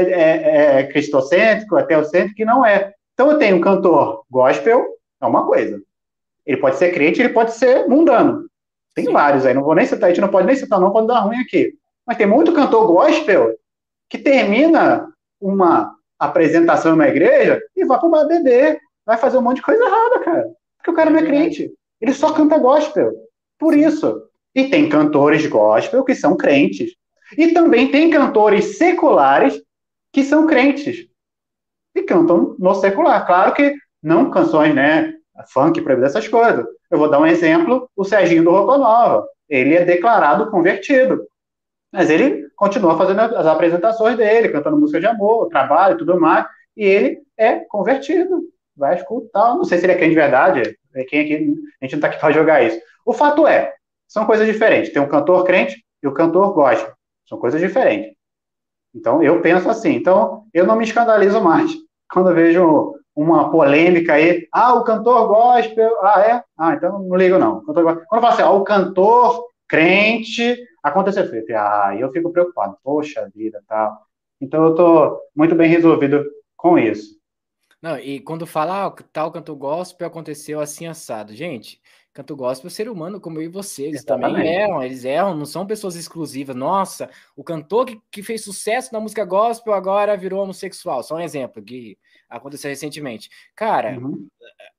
é cristocêntrico, é teocêntrico, que não é. Então, eu tenho um cantor gospel, é uma coisa. Ele pode ser crente, ele pode ser mundano. Tem Sim. vários aí, não vou nem citar, a gente não pode nem citar, não, pode dar ruim aqui. Mas tem muito cantor gospel que termina uma apresentação numa igreja e vai para uma beber, vai fazer um monte de coisa errada, cara. Porque o cara É não é verdade. crente. Ele É só verdade. canta gospel. Por Sim. isso. E tem cantores gospel que são crentes. E também tem cantores seculares que são crentes. E cantam no secular. Claro que não canções, né? Funk, proibido, essas coisas. Eu vou dar um exemplo: o Serginho do Roupa Nova. Ele é declarado convertido. Mas ele continua fazendo as apresentações dele, cantando música de amor, trabalho e tudo mais, e ele é convertido. Vai escutar. Não sei se ele é crente de verdade, quem aqui, a gente não está aqui para jogar isso. O fato é, são coisas diferentes. Tem um cantor crente e o cantor gospel. São coisas diferentes. Então, eu penso assim. Então, eu não me escandalizo mais quando eu vejo uma polêmica aí. Ah, o cantor gospel. Ah, é? Ah, então não ligo não. Quando eu falo assim, o cantor crente aconteceu. Eu falei, eu fico preocupado. Poxa vida, tal. Então, eu estou muito bem resolvido com isso. Não, e quando fala, tal canto gospel aconteceu assim assado. Gente, canto gospel é ser humano como eu e você, eles também Exatamente. erram, eles erram, não são pessoas exclusivas. Nossa, o cantor que fez sucesso na música gospel agora virou homossexual. Só um exemplo que aconteceu recentemente. Cara, Uhum.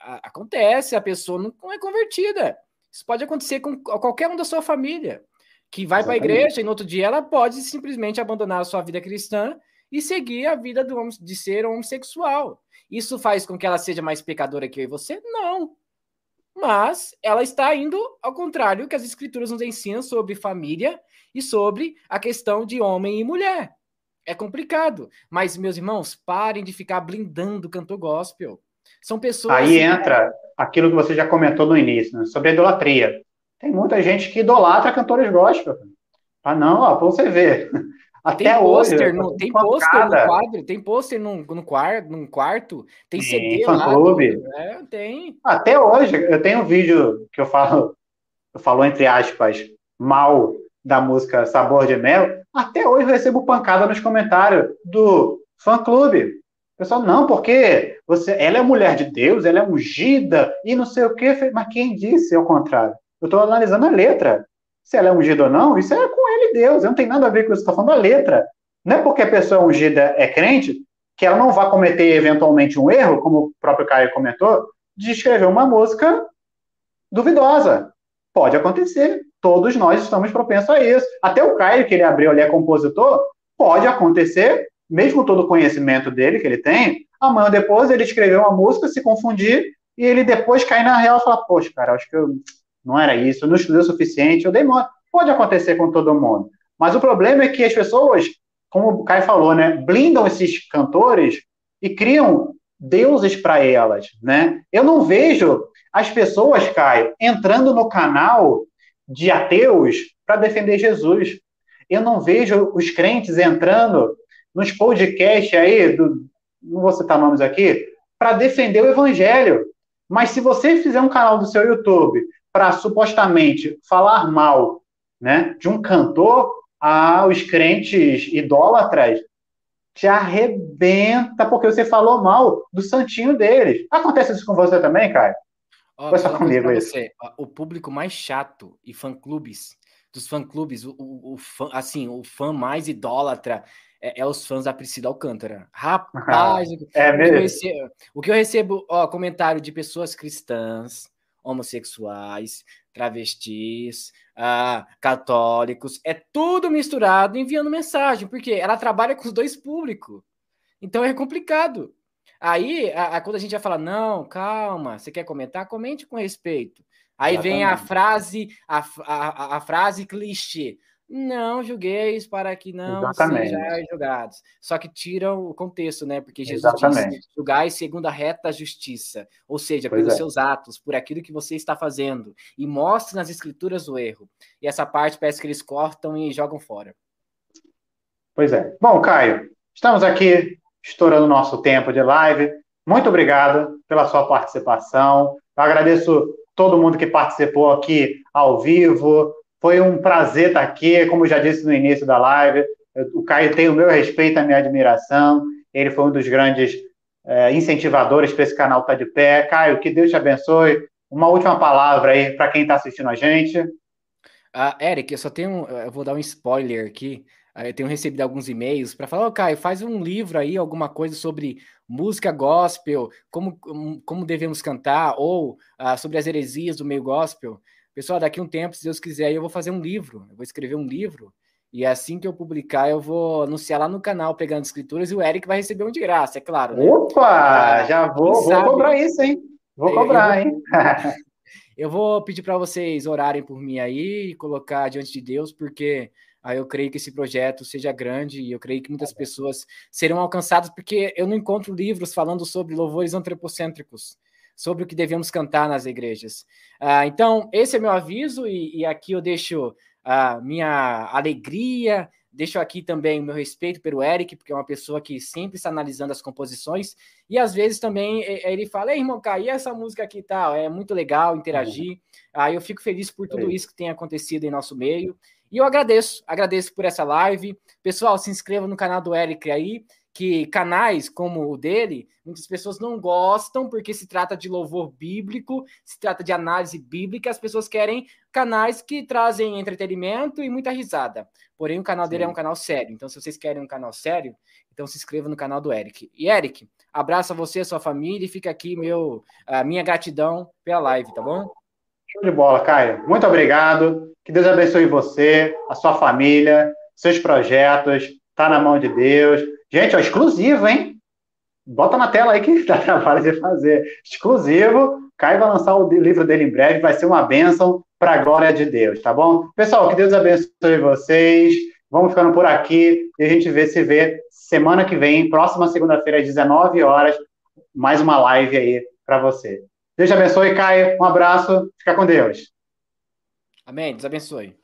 acontece, a pessoa não é convertida. Isso pode acontecer com qualquer um da sua família. que vai para a Exatamente. igreja e no outro dia ela pode simplesmente abandonar a sua vida cristã e seguir a vida de ser homossexual. Isso faz com que ela seja mais pecadora que eu e você? Não. Mas ela está indo ao contrário que as escrituras nos ensinam sobre família e sobre a questão de homem e mulher. É complicado. Mas, meus irmãos, parem de ficar blindando o cantor gospel. São pessoas. Aí entra aquilo que você já comentou no início, né, sobre a idolatria. Tem muita gente que idolatra cantores gospel. Ah, não, ó, pra você ver. Até hoje, eu tô Tem pôster no pancada quadro, tem pôster num quarto, tem em CD lá fã-clube. tem. Até hoje, eu tenho um vídeo que eu falo entre aspas, mal da música Sabor de Mel. Até hoje eu recebo pancada nos comentários do fã-clube. O pessoal, não, porque ela é mulher de Deus, ela é ungida e não sei o quê. Mas quem disse ao contrário? Eu estou analisando a letra. Se ela é ungida ou não, isso é com ele e Deus. Não tem nada a ver com isso, estou falando da letra. Não é porque a pessoa ungida é crente que ela não vai cometer eventualmente um erro, como o próprio Caio comentou, de escrever uma música duvidosa. Pode acontecer. Todos nós estamos propensos a isso. Até o Caio, que ele abriu ali, é compositor, pode acontecer, mesmo todo o conhecimento dele que ele tem, amanhã depois ele escreveu uma música, se confundir, e ele depois cair na real e falar, poxa, cara, acho que não era isso, eu não estudei o suficiente, eu dei mole. Pode acontecer com todo mundo. Mas o problema é que as pessoas, como o Caio falou, né, blindam esses cantores e criam deuses para elas, né? Eu não vejo as pessoas, Caio, entrando no canal de ateus para defender Jesus. Eu não vejo os crentes entrando nos podcasts aí, não vou citar nomes aqui, para defender o evangelho. Mas se você fizer um canal do seu YouTube para supostamente falar mal, né, de um cantor, os crentes idólatras te arrebenta porque você falou mal do santinho deles. Acontece isso com você também, Caio? Ó, Foi vou só falar uma coisa comigo pra isso. você. Ó, o público mais chato e fã-clubes, dos fã-clubes, o fã, assim, o fã mais idólatra é os fãs da Priscila Alcântara. Rapaz, É mesmo? o que eu recebo, ó, comentário de pessoas cristãs, homossexuais, travestis, católicos, é tudo misturado enviando mensagem, porque ela trabalha com os dois públicos. Então é complicado. Aí, quando a gente vai falar, não, calma, você quer comentar? Comente com respeito. Aí vem Exatamente. a frase clichê. Não julgueis para que não Exatamente. sejais julgados. Só que tiram o contexto, né? Porque Jesus disse, Exatamente. julgai segundo a reta justiça. Ou seja, Pois pelos é. seus atos, por aquilo que você está fazendo. E mostre nas escrituras o erro. E essa parte parece que eles cortam e jogam fora. Pois é. Bom, Caio, estamos aqui estourando o nosso tempo de live. Muito obrigado pela sua participação. Eu agradeço todo mundo que participou aqui ao vivo. Foi um prazer estar aqui, como eu já disse no início da live. O Caio tem o meu respeito e a minha admiração. Ele foi um dos grandes incentivadores para esse canal estar de pé. Caio, que Deus te abençoe. Uma última palavra aí para quem está assistindo a gente. Eric, eu vou dar um spoiler aqui. Eu tenho recebido alguns e-mails para falar, ô Caio, faz um livro aí, alguma coisa sobre música gospel, como devemos cantar, ou sobre as heresias do meio gospel. Pessoal, daqui a um tempo, se Deus quiser, eu vou fazer um livro, eu vou escrever um livro, e assim que eu publicar, eu vou anunciar lá no canal Pegando Escrituras, e o Eric vai receber um de graça, é claro, né? Opa, já Quem vou sabe, cobrar isso, hein? Vou eu cobrar, vou hein? Eu vou pedir para vocês orarem por mim aí e colocar diante de Deus, porque aí eu creio que esse projeto seja grande e eu creio que muitas pessoas serão alcançadas, porque eu não encontro livros falando sobre louvores antropocêntricos, sobre o que devemos cantar nas igrejas. Então, esse é meu aviso e aqui eu deixo a minha alegria. Deixo aqui também o meu respeito pelo Eric, porque é uma pessoa que sempre está analisando as composições, e às vezes também ele fala, ei, irmão, Caio, e essa música aqui e tal? É muito legal interagir. Eu fico feliz por tudo isso que tem acontecido em nosso meio. E eu agradeço por essa live. Pessoal, se inscreva no canal do Eric aí, que canais como o dele, muitas pessoas não gostam, porque se trata de louvor bíblico, se trata de análise bíblica, as pessoas querem canais que trazem entretenimento e muita risada. Porém, o canal dele é um Sim. canal sério. Então, se vocês querem um canal sério, então se inscreva no canal do Eric. E, Eric, abraço a você, a sua família, e fica aqui minha gratidão pela live, tá bom? Show de bola, Caio. Muito obrigado. Que Deus abençoe você, a sua família, seus projetos. Tá na mão de Deus. Gente, ó, exclusivo, hein? Bota na tela aí que dá trabalho de fazer. Exclusivo. Caio vai lançar o livro dele em breve. Vai ser uma bênção para a glória de Deus, tá bom? Pessoal, que Deus abençoe vocês. Vamos ficando por aqui e a gente se vê semana que vem, próxima segunda-feira, às 19 horas. Mais uma live aí para você. Deus te abençoe, Caio. Um abraço. Fica com Deus. Amém. Deus abençoe.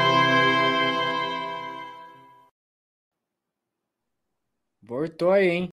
Voltou aí, hein?